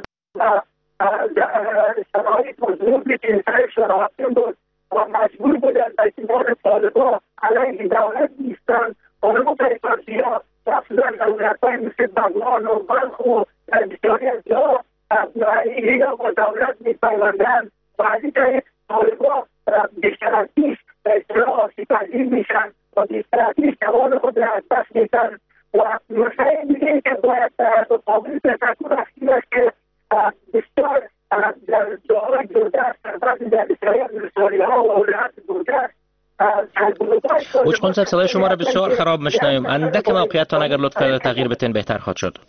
شرایط مزدور که سر شرایط بود و مجبور بودن در کنار طالبان علیه دولت نیستن. آنها پیکارگیرها رفتن دولتهای مثل بغلان و بلخ و در بسیاری از جاها ایریا با دولت میپیوندن و از این طریق طالبان بیشترکیش به اصطلاح آسیب‌پذیر میشن و بیشترکیش توان خود را از دست میدن. و مسئله دیگه که باید قابل تفکر رفتیم است که بسیار در جاهای دوردست در بعضی در بسیاری از رسالی‌ها و اولاد دوردست وچقون صاحب صدای شما را بسیار خراب میشنویم. اندک موقعیتتان اگر لطف کرده تغییر بتین بهتر خواهد شد.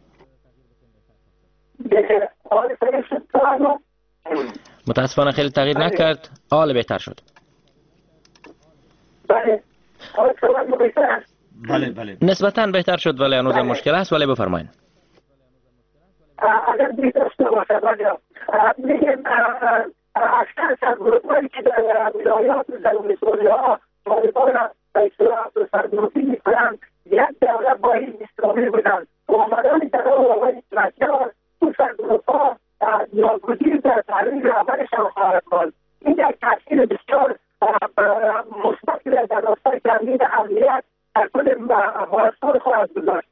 متاسفانه خیلی تغییر نکرد. حال بهتر شد. بله. بله بله. نسبتاً بهتر شد ولی هنوز مشکل است. ولی بفرمایید. اگر بهتر شده باشه بله. میگم اکثر سرگروه‌هایی که در ولایات در ولسوالی‌ها طالبان را به اصطلاح سرگروهی می‌کنند یک دولت با حزب اسلامی بودند. آمدن در آقای حکمتیار تو سرگروه‌ها ناگزیر در تغییر رهبرشان خواهد بود. این یک تاثیر بسیار مثبتی در راستای تامین امنیت در کل افغانستان خواهد گذاشت.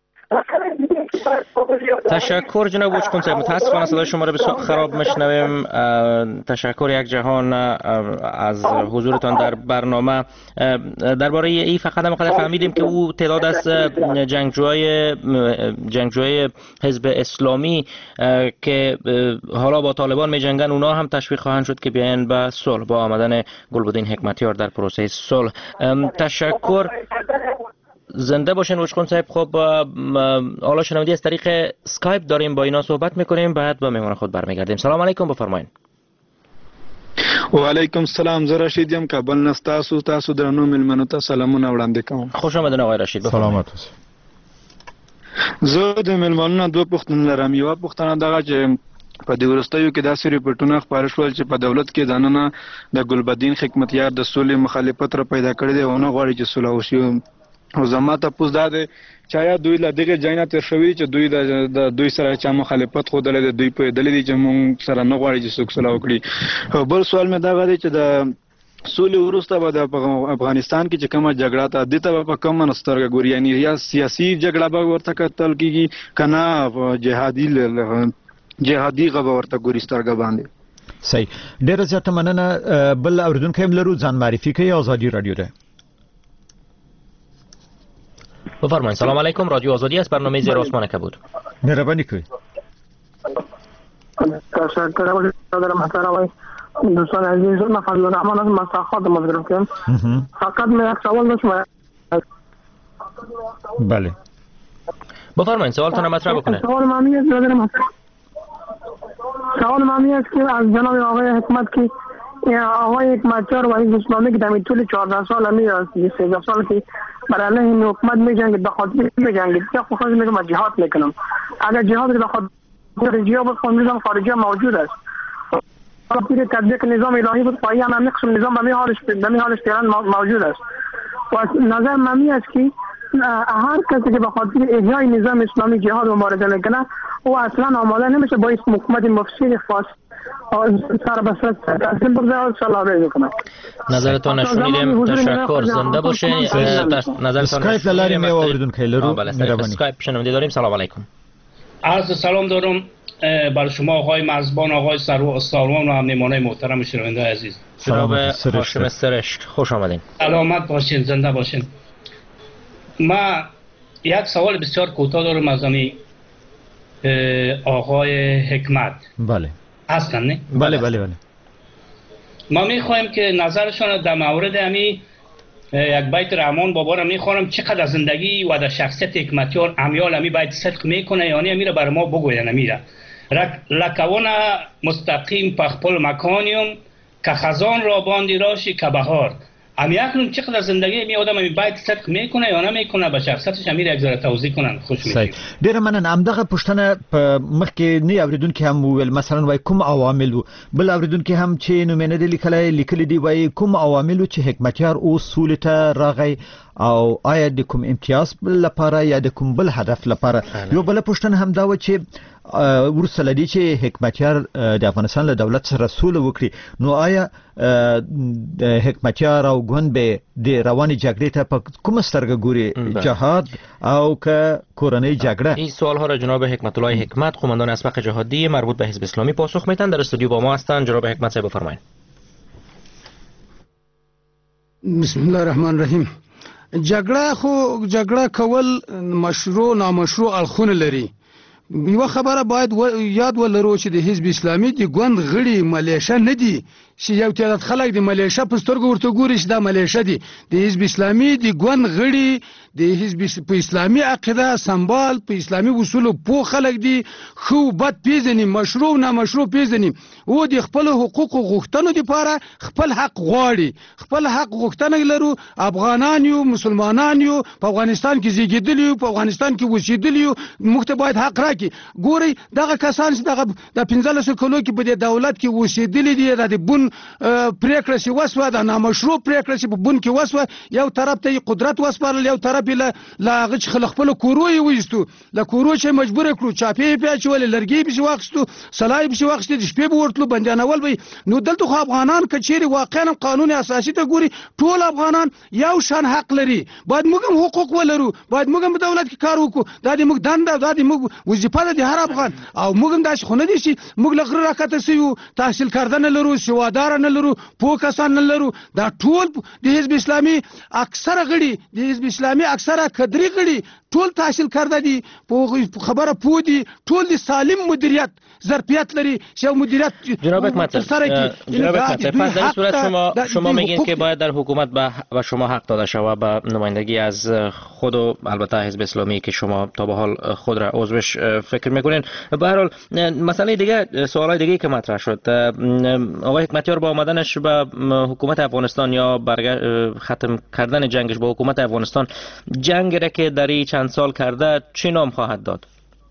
تشکر جناب وچقون صاحب. متاسفانه صدای شما را بسیار خراب میشنویم. تشکر یک جهان از حضورتان در برنامه. درباره ای فقط هم فهمیدیم که او تعداد از جنگجوهای جنگجوهای حزب اسلامی که حالا با طالبان میجنگن اونا هم تشویق خواهند شد که بیاین به صلح با آمدن گلبدین حکمتیار در پروسه صلح. تشکر. زنده باشین وچقون صاحب. خب حالا شنوندی از طریق اسکایپ داریم با اینا صحبت میکنیم، بعد با مهمان خود برمیگردیم. سلام علیکم، بفرمایید. و علیکم السلام. زه رشید یم، کابل نه. تاسو تاسو درنو ملمنو ته سلامونه وړاندې کوم. خوش آمدید آقای رشید. سلامت اوسئ. زه د ملمنونو دوه پوښتنې لرم. یو پوښتنه دغه چې په دې ورستیو کې داسې ریپورټونه خپاره شول چې په دولت کې دننه د ګلبدین حکمتیار د سولې مخالفت را پیدا کړی دی او نه غواړي چې سوله وشي. او زما تاسو دا دی چې آیا دوی له دغه ځای نه تر شوي چې دوی د دوی سره چا مخالفت ښودلی دی، دوی پوهېدلی دي چې موږ سره نه غواړي چې څوک سوله وکړي. بل سوال مې دغه دی چې د سولې وروسته به د افغانستان کې چې کومه جګړه ته دې ته به په کومه سترګه ګوري، یعنی یا سیاسي جګړه به ورته کتل کېږي که نه جهادي جهادي غو ورته ګوري سترګه باندې. صحیح، ډیره زیاته مننه. بل اوریدونکو هم لرو، ځان معرفي کوي. آزادی رادیو ده. بفرمایید. سلام علیکم، رادیو آزادی است، برنامه زیر آسمان کبود. مهربانی کنید. تشکر از حضرت محترم دوستان عزیز. من فضل الرحمن از مساخات مزگرم کنم. فقط من یک سوال داشتم. بله بفرمایید، سوالتون مطرح بکنید. سوال معنی است برادر محترم، سوال معنی است که از جناب آقای حکمت که آقای حکمتیار و حزب اسلامی که در طول چهارده سال می است، سیزده سال که برای علیه حکومت می جنگید، به خاطر می جنگید، که خود میگم من جهاد میکنم. اگر جهاد به خاطر خارجی ها بود، نظام خارجی موجود است. خاطر تطبیق نظام الهی بود، پایان هم نقص نظام به می حالش به می حالش ایران موجود است. و نظر من است که هر کسی که به خاطر احیای نظام اسلامی جهاد مبارزه میکنه او اصلا آماده نمیشه با این حکومت مفسد فاسد سر به سر تسلیم بگذاره صلاح بکنه. نظرتون نشونیدیم. تشکر. زنده باشین. نظرتون اسکایپ لاریم یا اوریدون کیلرو. اسکایپ شنونده داریم. سلام علیکم. عرض سلام دارم بر شما آقای مرزبان، آقای سروان و همنیمانای محترم شنونده عزیز. جناب هاشم سرشک، خوش آمدین. سلامت باشین، زنده باشین. ما یک سوال بسیار کوتاه دارم از امی آقای حکمت. بله هستن نه؟ بله بله بله. ما میخوایم که نظرشان در مورد امی یک بیت رحمان بابا را میخوانم، چقدر زندگی و در شخصیت حکمتیار امیال امی باید صدق میکنه، یعنی امی را بر ما بگوین. امی را لکوان مستقیم پخپل مکانیم که خزان را باندی راشی که بهار. امی اکنون چقدر زندگی می آدم امی باید صدق میکنه یا نمیکنه، به شخصیتش امی را یک ذره توضیح کنن. خوش میشید. ډیره مننه. همدغه پوښتنه په مخکې نه اوریدونکي هم وویل، مثلا وای کوم عوامل وو. بل اوریدونکي هم چې نومینه دي لیکلای لیکلي دي وای کوم عوامل وو چې حکمتیار او سولې ته راغی او آیا د کوم امتیاز لپاره یا د کوم بل هدف لپاره. یو بل پوښتنه هم دا و چې ورسره لدی چې حکمتیار د افغانستان له دولت سره سوله وکړي، نو آیا د حکمتیار او ګوند به د رواني جګړې ته په کوم سترګه ګوري، جهاد او که کورنۍ جګړه؟ این سوال ها را جناب حکمت الله حکمت، قماندان اسبق جهادی مربوط به حزب اسلامی پاسخ میدن. در استودیو با ما هستند. جناب حکمت صاحب بفرمایید. بسم الله الرحمن الرحیم. جګړه خو جګړه کول مشروع نامشروع الخونه لري. یو خبره باید یاد ولرو چې د حزب اسلامي د ګوند غړي ملیشه نه دي، چې یو تعداد خلک د ملیشه په سترګو ورته ګوري چې دا ملیشه دي. د حزب اسلامي د ګوند غړي د حزب په اسلامي عقیده سمبال په اسلامي اصولو په خلک دي، خو بد پیژني، مشروع نامشروع پیژني، او د خپل حقوق غوښتنو لپاره خپل حق غواړي. خپل حق غوښتنه لرو. افغانان یو، مسلمانان یو، په افغانستان کې زیږیدلی یو، په افغانستان کې اوسېدلی یو، موږ ته باید حق راکړي. ګوري دغه کسان چې دغه د پنځلسو کلو کې په دې دولت کې اوسېدلی دي، د بون پریکړه چې وسوه، د نامشروع پریکړه چې په بون کې وسوه، یو طرف ته قدرت وسپارل، یو طرف له لاغه چې خپل کورو یې وېستو، له کورو چې مجبور کړو، چاپې پیاچول، لرګي به واخستو، سلای به واخستو، د شپې به ورتلو، بندیانول به. نو دلته خو افغانان کچېری واقعا قانون اساسي ته ګوري، ټول افغانان یو شان حق لري. باید موږ هم حقوق ولرو، باید موږ په دولت کې کار وکړو. دا د موږ دنده، دا د موږ وظیفه ده د هر افغان. او موږ هم داسې خو نه دي چې موږ له غره راکته سوي، تحصیل کرده نه لرو، سوادار نه لرو، پوه کسان نه لرو. دا ټول د حزب اسلامي اکثره غړي، د حزب اسلامي اکثره کدري غړي ټول تحصیل کرده دي، په خبره پوه دي، ټول د سالم مدیریت ظرفیت لري چې مدیریت. جناب حکمت صاحب، جناب حکمت صاحب، پس در این صورت شما شما میگین که باید در حکومت به شما حق داده شود به نمایندگی از خود و البته حزب اسلامی که شما تا به حال خود را عضوش فکر میکنین. به هر حال مسئله دیگه، سوالای دیگه که مطرح شد، آقای حکمتیار حکمتیار با آمدنش به حکومت افغانستان یا برگشت ختم کردن جنگش با حکومت افغانستان، جنگ را که در این چند سال کرده چه نام خواهد داد؟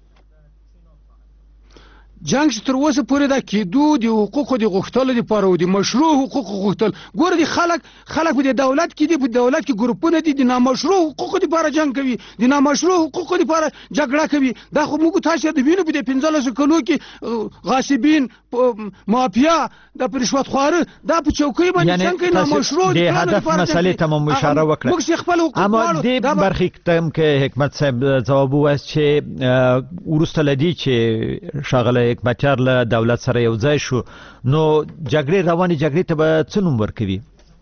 جنگ چې تر اوسه پورې دا کېدو د حقوقو د غوښتلو دپاره و د مشروع حقوقو غوښتل. ګوره د خلک خلک په د دولت کې دي، په دولت کې ګروپونه دي د نامشروع حقوقو دپاره جنګ کوي، د نامشروع حقوقو دپاره جګړه کوي. دا خو موږ تاسو د وینو په د پنځلسو کلو کې غاصبین، مافیا، د رشوتخواره دا په چوکۍ باندې څنګه کوي نامشروع د هدف مسئلې ته مو اشاره وکړه. موږ چې خپل حقوق اما دې برخې ته کې حکمت صاحب ځواب ووایست چې وروسته له دې چې ښاغلی حکمتیار له دولت سره یو ځای شو، نو جګړې روانې جګړې ته به څه نوم ورکوي؟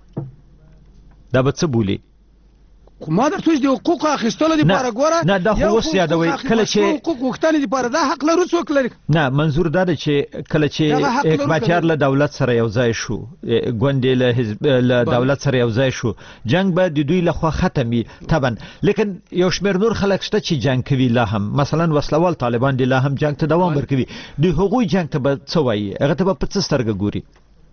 دا به څه بولي؟ خو ما درته وایي د حقوقو اخیستلو دپاره ګوره نه دا خو اوس یادوئ کله چې حقوق غوښتنې دپاره دا حق لرو څوک لري؟ نه منظور دا ده چې کله چې حکمتیار له دولت سره یو ځای شو، ګوندې له حزب له دولت سره یو ځای شو، جنگ به د دوی لخوا ختم وي طبعا، لیکن یو شمېر نور خلک شته چې جنګ کوي لا هم، مثلا وسلوال طالبان دي لا هم جنگ ته دوام ورکوي. دوی هغوی جنگ ته به څه وایي؟ هغه ته به په څه سترګه ګوري؟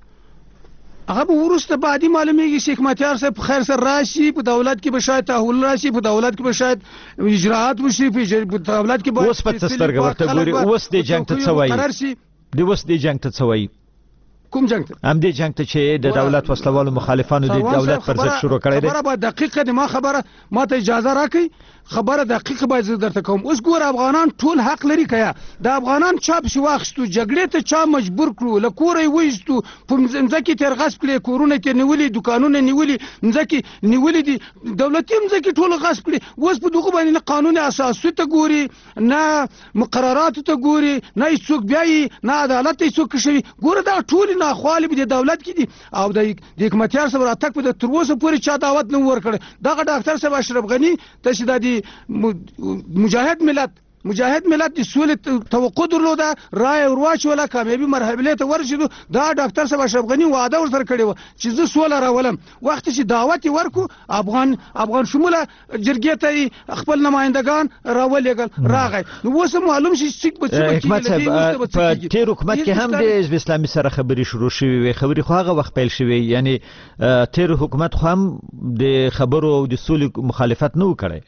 هغه به وروسته بعدي معلومیږي چې حکمتیار صاحب په خیر سره راشي، په دولت کې به شاید تحول راشي، په دولت کې به شاید اجراءات وشي، په دولت کې به اوس په څه سترګه ورته ګوري؟ اوس دې جنګ ته څه وایي؟ د اوس دې جنګ ته څه وایي؟ کوم جنگ ته؟ هم دې جنگ ته چې د دولت وسلوالو مخالفانو د دولت پر ضد شروع کړی دی. خبره به دقیقه د ما خبره ما ته اجازه راکړئ، خبره دقیقه باید زه درته کوم. اوس ګوره افغانان ټول حق لري که یا د افغانان چا پسې واخیستو، جګړې ته چا مجبور کړو، له کوره یې وایستو، په مځکې تېر غصب کړې، کورونه کې نیولي، دوکانونه نیولي، مځکې نیولي دي، دولتي مځکې ټول غصب کړي. اوس په دغو باندې نه قانون اساسي ته ګوري، نه مقرراتو ته ګوري، نه هېڅ څوک بیایي، نه عدالت ته هېڅ څوک کشوي. ګوره دا ټولې ناخوالې په دې دولت کې دي. او د حکمتیار صاحب راتګ په تر اوسه پورې چا دعوت نه ورکړی. دغه ډاکټر صاحب اشرف غني ته چې دا د مجاهد ملت مجاهد ملت د سولې توقع درلوده، رایه ور واچوله، کامیابي مرحلې ته ورسېدو. دا ډاکټر صاحب اشرف غني وعده ورسره کړې وه چې زه سوله راولم. وخت چې دعوت یې ورکړو، افغان افغان شموله جرګې ته یې خپل نمایندګان راولېږل، راغی. نو اوس معلوم شي چې څه به کېږي. حکمت صاحب په تېر حکومت کې هم د حزب اسلامي سره خبرې شروع شوې وې، خبرې خو هغه وخت پیل شوې، یعنی تېر حکومت خو هم د خبرو او د سولې مخالفت نه و کړی.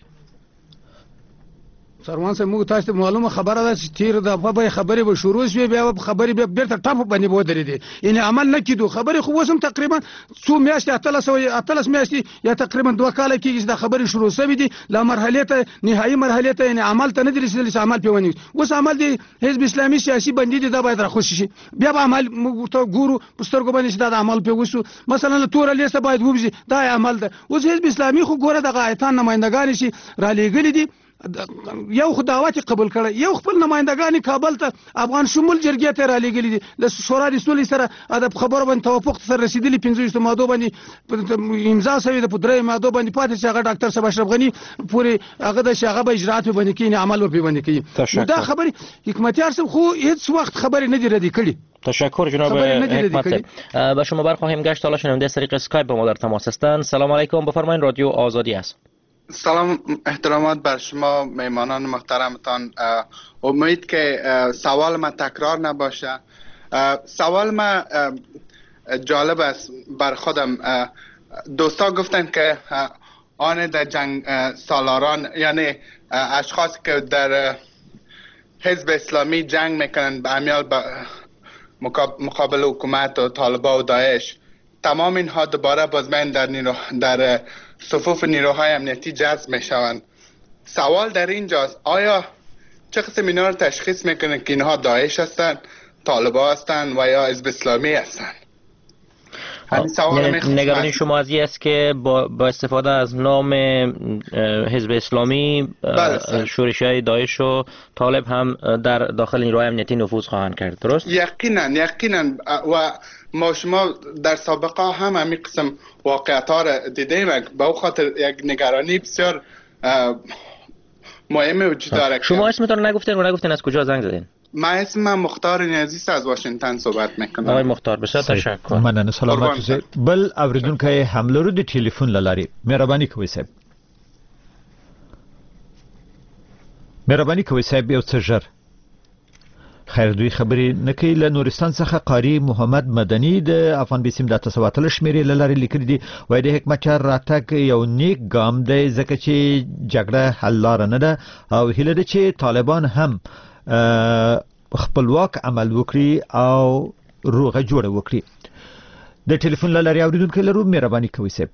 سروان صاحب موږ تاسو ته معلومه خبره ده چې تیر د په خبرې به شروع شوې، بیا به خبرې به بیرته ټاپ باندې ودرېدې، یعنی عمل نه کېدو. خبرې خو اوس هم تقریبا څو میاشتې اتلس اتلس میاشتې یا تقریبا دوه کاله کېږي چې دا خبرې شروع شوې دي، لا مرحلې ته نهایي مرحلې ته یعنی عمل ته نه دي رسېدلي چې عمل پرې ونیسي. اوس عمل د حزب اسلامي سیاسي بندي دي، دا باید راخوشي شي. بیا به عمل موږ ته ګورو په سترګو باندې چې دا د عمل پرې وسو، مثلا له توره لیسته باید ووځي، دا عمل ده. اوس حزب اسلامي خو ګوره دغه ایتان نمایندګان شي رالېږلي دي، یو خو دعوت قبول کړی، یو خپل نمایندګان کابل ته افغان شمول جرګې ته رالېږلي دي، د شورا د سولې سره د خبرو باندې توافق سره رسېدلي، پنځه ویشتو مادو باندې امضا شوې ده، په درېیو مادو باندې پاتې چې هغه ډاکټر صاحب اشرف غني پورې هغه ده چې هغه به اجراات پرې باندې کوي، عمل ورپرې باندې کوي. نو دا خبرې حکمتیار صاحب خو هیڅ وقت خبرې نه دي ردی کړي. تشکر جناب حکمت صاحب. به شما برخواهیم گشت. حالا شنونده از طریق اسکایپ با ما در تماس هستند. سلام علیکم، بفرمایید، رادیو آزادی است. سلام، احترامات بر شما میمانان محترمتان. امید که سوال ما تکرار نباشه. سوال ما جالب است بر خودم. دوستا گفتن که آن در جنگ سالاران، یعنی اشخاص که در حزب اسلامی جنگ میکنن به امیال مقابل حکومت و طالبان و داعش، تمام اینها دوباره بازمین در نیرو در صفوف نیروهای امنیتی جذب میشوند. سوال در اینجاست، آیا چه قسم اینا رو تشخیص میکنه که اینها داعش هستند، طالبان هستند و یا حزب اسلامی هستند؟ نگرانی شما از این است که با, با استفاده از نام حزب اسلامی شورش‌های داعش و طالب هم در داخل نیروهای امنیتی نفوذ خواهند کرد، درست؟ یقینا یقینا. و ما شما در سابقه هم همین قسم واقعیت ها را دیدیم. به او خاطر یک نگرانی بسیار مهمه وجود داره. شما اسمتون رو نگفتین و نگفتین از کجا زنگ زدین؟ ما اسم من مختار نیازی از واشنگتن صحبت میکنم. آقای مختار بسیار تشکر. مننه، سلامت اوسئ. بل اوریدونکو هم لرو د ټلیفون لاري مهرباني کوئ صاحب. مهرباني کوئ صاحب یو څه ژر. خیر دوی خبرې نکي له نورستان څخه قاری محمد مدني د افغان بیسیم د تسواتل شمیرې لاري لیکلي دي وای د حکمتیار راتګ یو نیک ګام دی ځکه چې جګړه حل لار نه ده او هیله ده چې طالبان هم خپلواک عمل وکړي او روغه جوړه وکړي. د ټلیفون لاري اوریدونکو لرو مهرباني کوئ صاحب.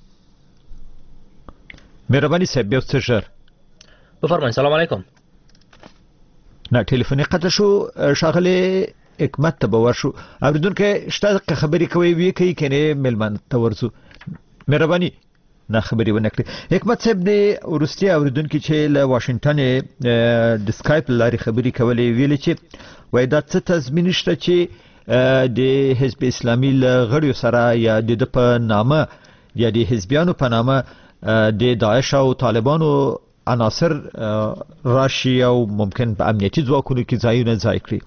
مهرباني صاحب یو څه ژر بفرمایئ. سلام علیکم. نه ټلیفون قطع شو. شاغله حکمت ته باور شو اوریدونکو شته خبرې کوي وی کوي کنه ملمن ته ورسو مهرباني نه خبرې ونه کړې. حکمت صاحب د ورستي اوریدونکو چې له واشنگټن د سکایپ لاري خبرې کولې ویل چې وای دا څه تضمین شته چې د حزب اسلامي لغړیو سره یا د په نامه یا د حزبیانو په نامه د داعش او طالبانو عناصر راشي او ممکن په امنیتي ځواکونو کې ځایونه ځای کړي.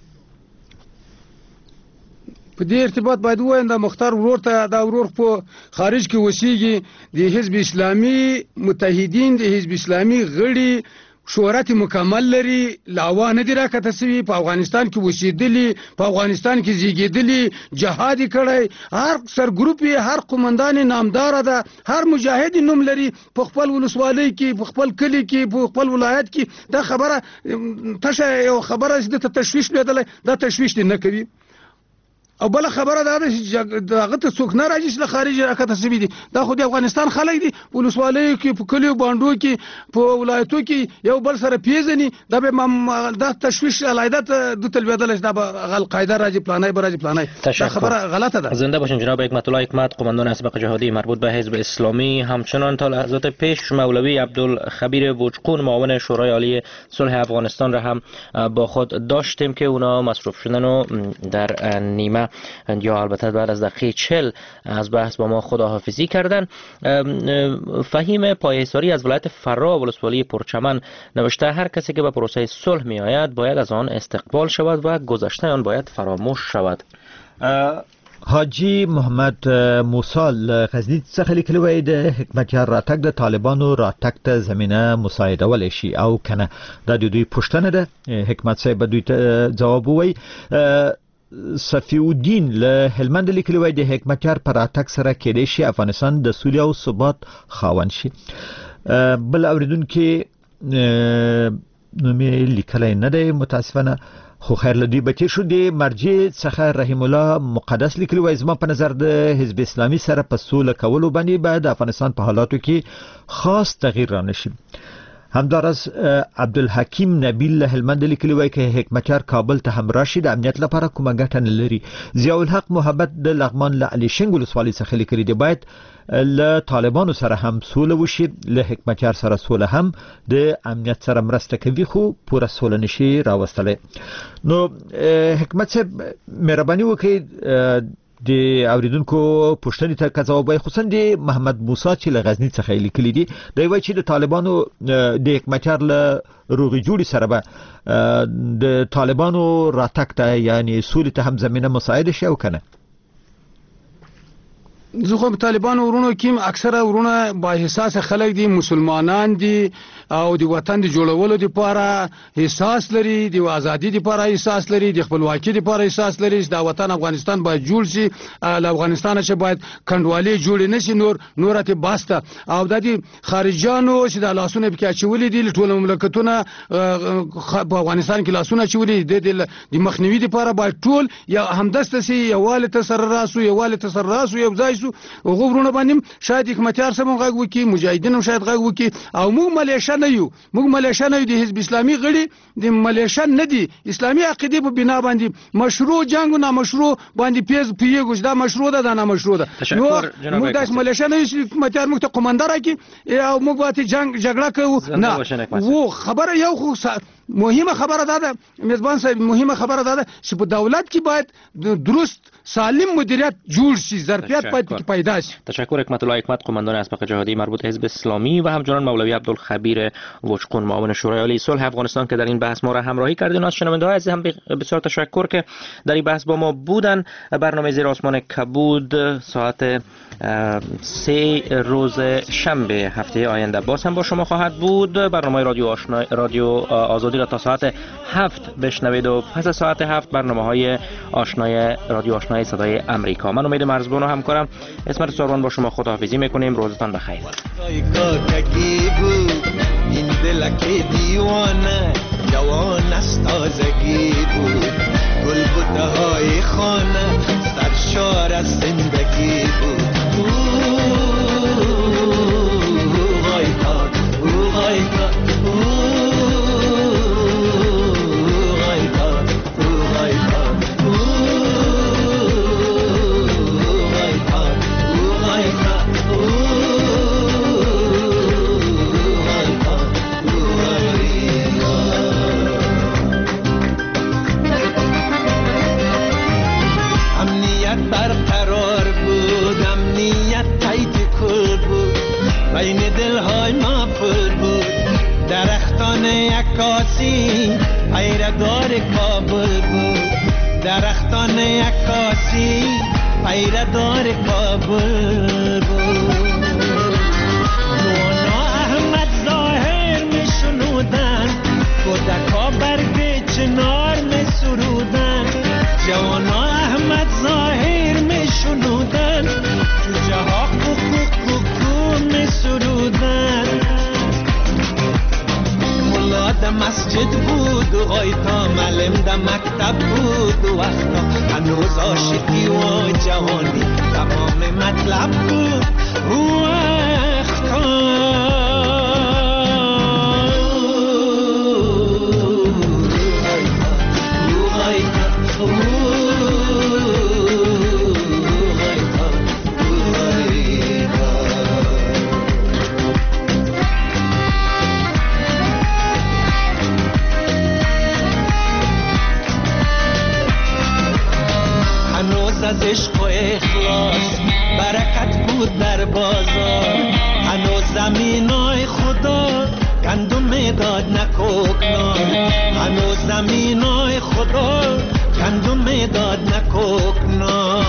په دې ارتباط باید وایم دا مختار ورور ته دا ورور په خارج کې وسیږي د حزب اسلامي متحدین د حزب اسلامي غړي شهرت مکمل لري لاوا نه دی راکته سوي په افغانستان کې وسیدلی په افغانستان کې زیږیدلی جهاد کړی هر سر ګروپ هر قومندان نامدار ده هر مجاهد نوم لري په خپل ولسوالۍ کې په خپل کلی کې په خپل ولایت کې دا خبره تشه یو خبره د تشویش لیدل دا تشویش نه کوي او بل خبره دا چې دغه ته څوک نه راځي چې خارج راکته سوي دي دا خو د افغانستان خلک دي ولسوالۍ کې په کلیو باندې کې په ولایتو کې یو بل سره پیژني دا به دا تشویش علایدت د تلویدل دا غل قاعده راځي پلانای برازي پلانای دا خبره غلطه ده. زنده باشین جناب حکمت الله حکمت قماندان اسبق جهادی مربوط به حزب اسلامی. همچنان تا لحظات پیش مولوی عبدالخبیر وجقون معاون شورای عالی صلح افغانستان را هم با خود داشتیم که اونا مصروف شدن و در نیمه یا البته بعد از دقیقه چهل از بحث با ما خداحافظی کردن. فهیم پایحصاری از ولایت فرا ولسوالی پرچمن نوشته هر کسی که به پروسه صلح می آید باید از آن استقبال شود و گذشته آن باید فراموش شود. حاجی محمد موسی غزنی څخه لیکلی وای د حکمتیار راتګ د طالبانو راتګ ته زمينه مساعده ولې شي او کنه دا د دوی پوښتنه ده. حکمت صاحب دوی ته جواب وای. صفی الدین له هلمند لیکلی وای د حکمتیار پر راتګ سره کېدې شي افغانستان د سولې او ثبات خاوند شي. بل اوریدونکو نو مې لیکلای نه دی متاسفانه خو خیر لدی به تیر شو. د مرجع څخه رحیم الله مقدس لیکلی وای زما په نظر د حزب اسلامي سره په سوله کولو باندې بعد افغانستان په حالاتو کې خاص تغییر را نشي. همدارس عبدالحکیم نبیل له هلمند لیکلی وای که حکمتیار کابل ته هم راشي د امنیت لپاره کومه ګټه نه لري. ضیاء الحق محبت د لغمان له علي شنګ ولسوالۍ څخه لیکلی دی باید له طالبانو سره هم سوله وشي له حکمتیار سره سوله هم د امنیت سره مرسته کوي خو پوره سوله نشي راوستلی. نو حکمت صاحب مهرباني وکړئ د اوریدونکو پوښتنې ته جواب وای خصوصا د محمد موسی چې له غزنی څخه لیکلی دی دی وای چې د طالبانو د حکمتیار له روغي جوړي سره به د طالبانو راتګ ته یعنی سولې ته هم زمينه مساعده شي او کنه. زه خو طالبانو ورونو کې اکثره ورونه با احساس خلک دي مسلمانان دي او د وطن د جوړولو لپاره احساس لري د ازادي لپاره احساس لري د خپلواکۍ لپاره احساس لري د وطن افغانستان باید جوړ شي له افغانستان چې باید کندوالي جوړ نه شي نور نورته باسته او د خارجانو چې د لاسونه په کې چولې دي ټول مملکتونه په افغانستان کې لاسونه چولې دي د مخنیوي لپاره باید ټول یا همدسته سي یواله تسر راسو یواله تسر راسو یو ځای او غوړونه باندې شاید حکمتیار سم غږ وکي مجاهدین هم شاید غږ وکي او موږ ملیشه نه یو موږ ملیشه نه یو د حزب اسلامي غړي د ملیشه نه دي اسلامي عقیده په بنا باندې مشروع جنگ نه مشروع باندې پیز پیګوش دا مشروع ده نه مشروع ده نو موږ د ملیشه نه یو حکمتیار موږ ته قومندان راکي او موږ واته جنگ جګړه کوو نه وو خبره یو خو مهمه خبره ده میزبان صاحب مهمه خبره ده چې په دولت کې باید درست سالم مدیریت جوړ شي ظرفیت باید پیدا شي. تشکر حکمت الله حکمت قماندان اسبق جهادی مربوط حزب اسلامی و همچنان مولوی عبدالخبیر وجقون معاون شورای عالی صلح افغانستان که در این بحث ما را همراهی کردین. از شنونده‌های عزیز هم بسیار تشکر که در این بحث با ما بودن. برنامه زیر آسمان کبود ساعت سه روز شنبه هفته آینده باز هم با شما خواهد بود. برنامه رادیو آشنا رادیو آزادی بگذارید تا ساعت هفت بشنوید و پس ساعت هفت برنامه های آشنای رادیو آشنای صدای امریکا. من امید مرزبان و همکارم اسمت ساروان با شما خداحافظی میکنیم. روزتان بخیر. این دلک دیوانه جوان است تازگی بود، گل بوته های خانه سرشار از زندگی بود. بین دلهای ما پر بود درختان عکاسی، پیردار کابل بود. درختان عکاسی پیردار کابل بود. نوانا احمد ظاهر می شنودن، کودکا برگ چنار می سرودن. جوانا احمد ظاهر می شنودن، جوجه ها کوکو می سرودن. ملا ده مسجد بود و غایتا معلم ده مکتب بود و وقتا هنوز عاشقی و جوانی تمام مطلب بود و وقتا. از عشق و اخلاص برکت بود در بازار. هنوز زمینای خدا گندم میداد نه کوکنار. هنوز زمینای خدا گندم میداد نه کوکنار.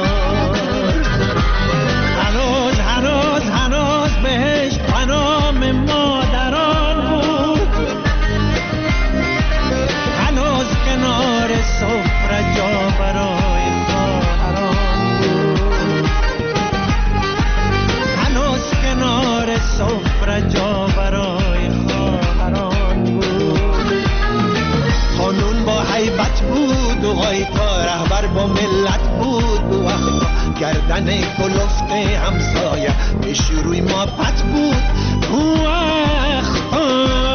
هنوز هنوز هنوز بهش پنام مادران بود. هنوز کنار سفره جا برای سفره جا برای خواهران بود. قانون با حیبت بود و غایتا رهبر با ملت بود و وقتا گردن کلفت همسایه به شروع ما پت بود و وقتا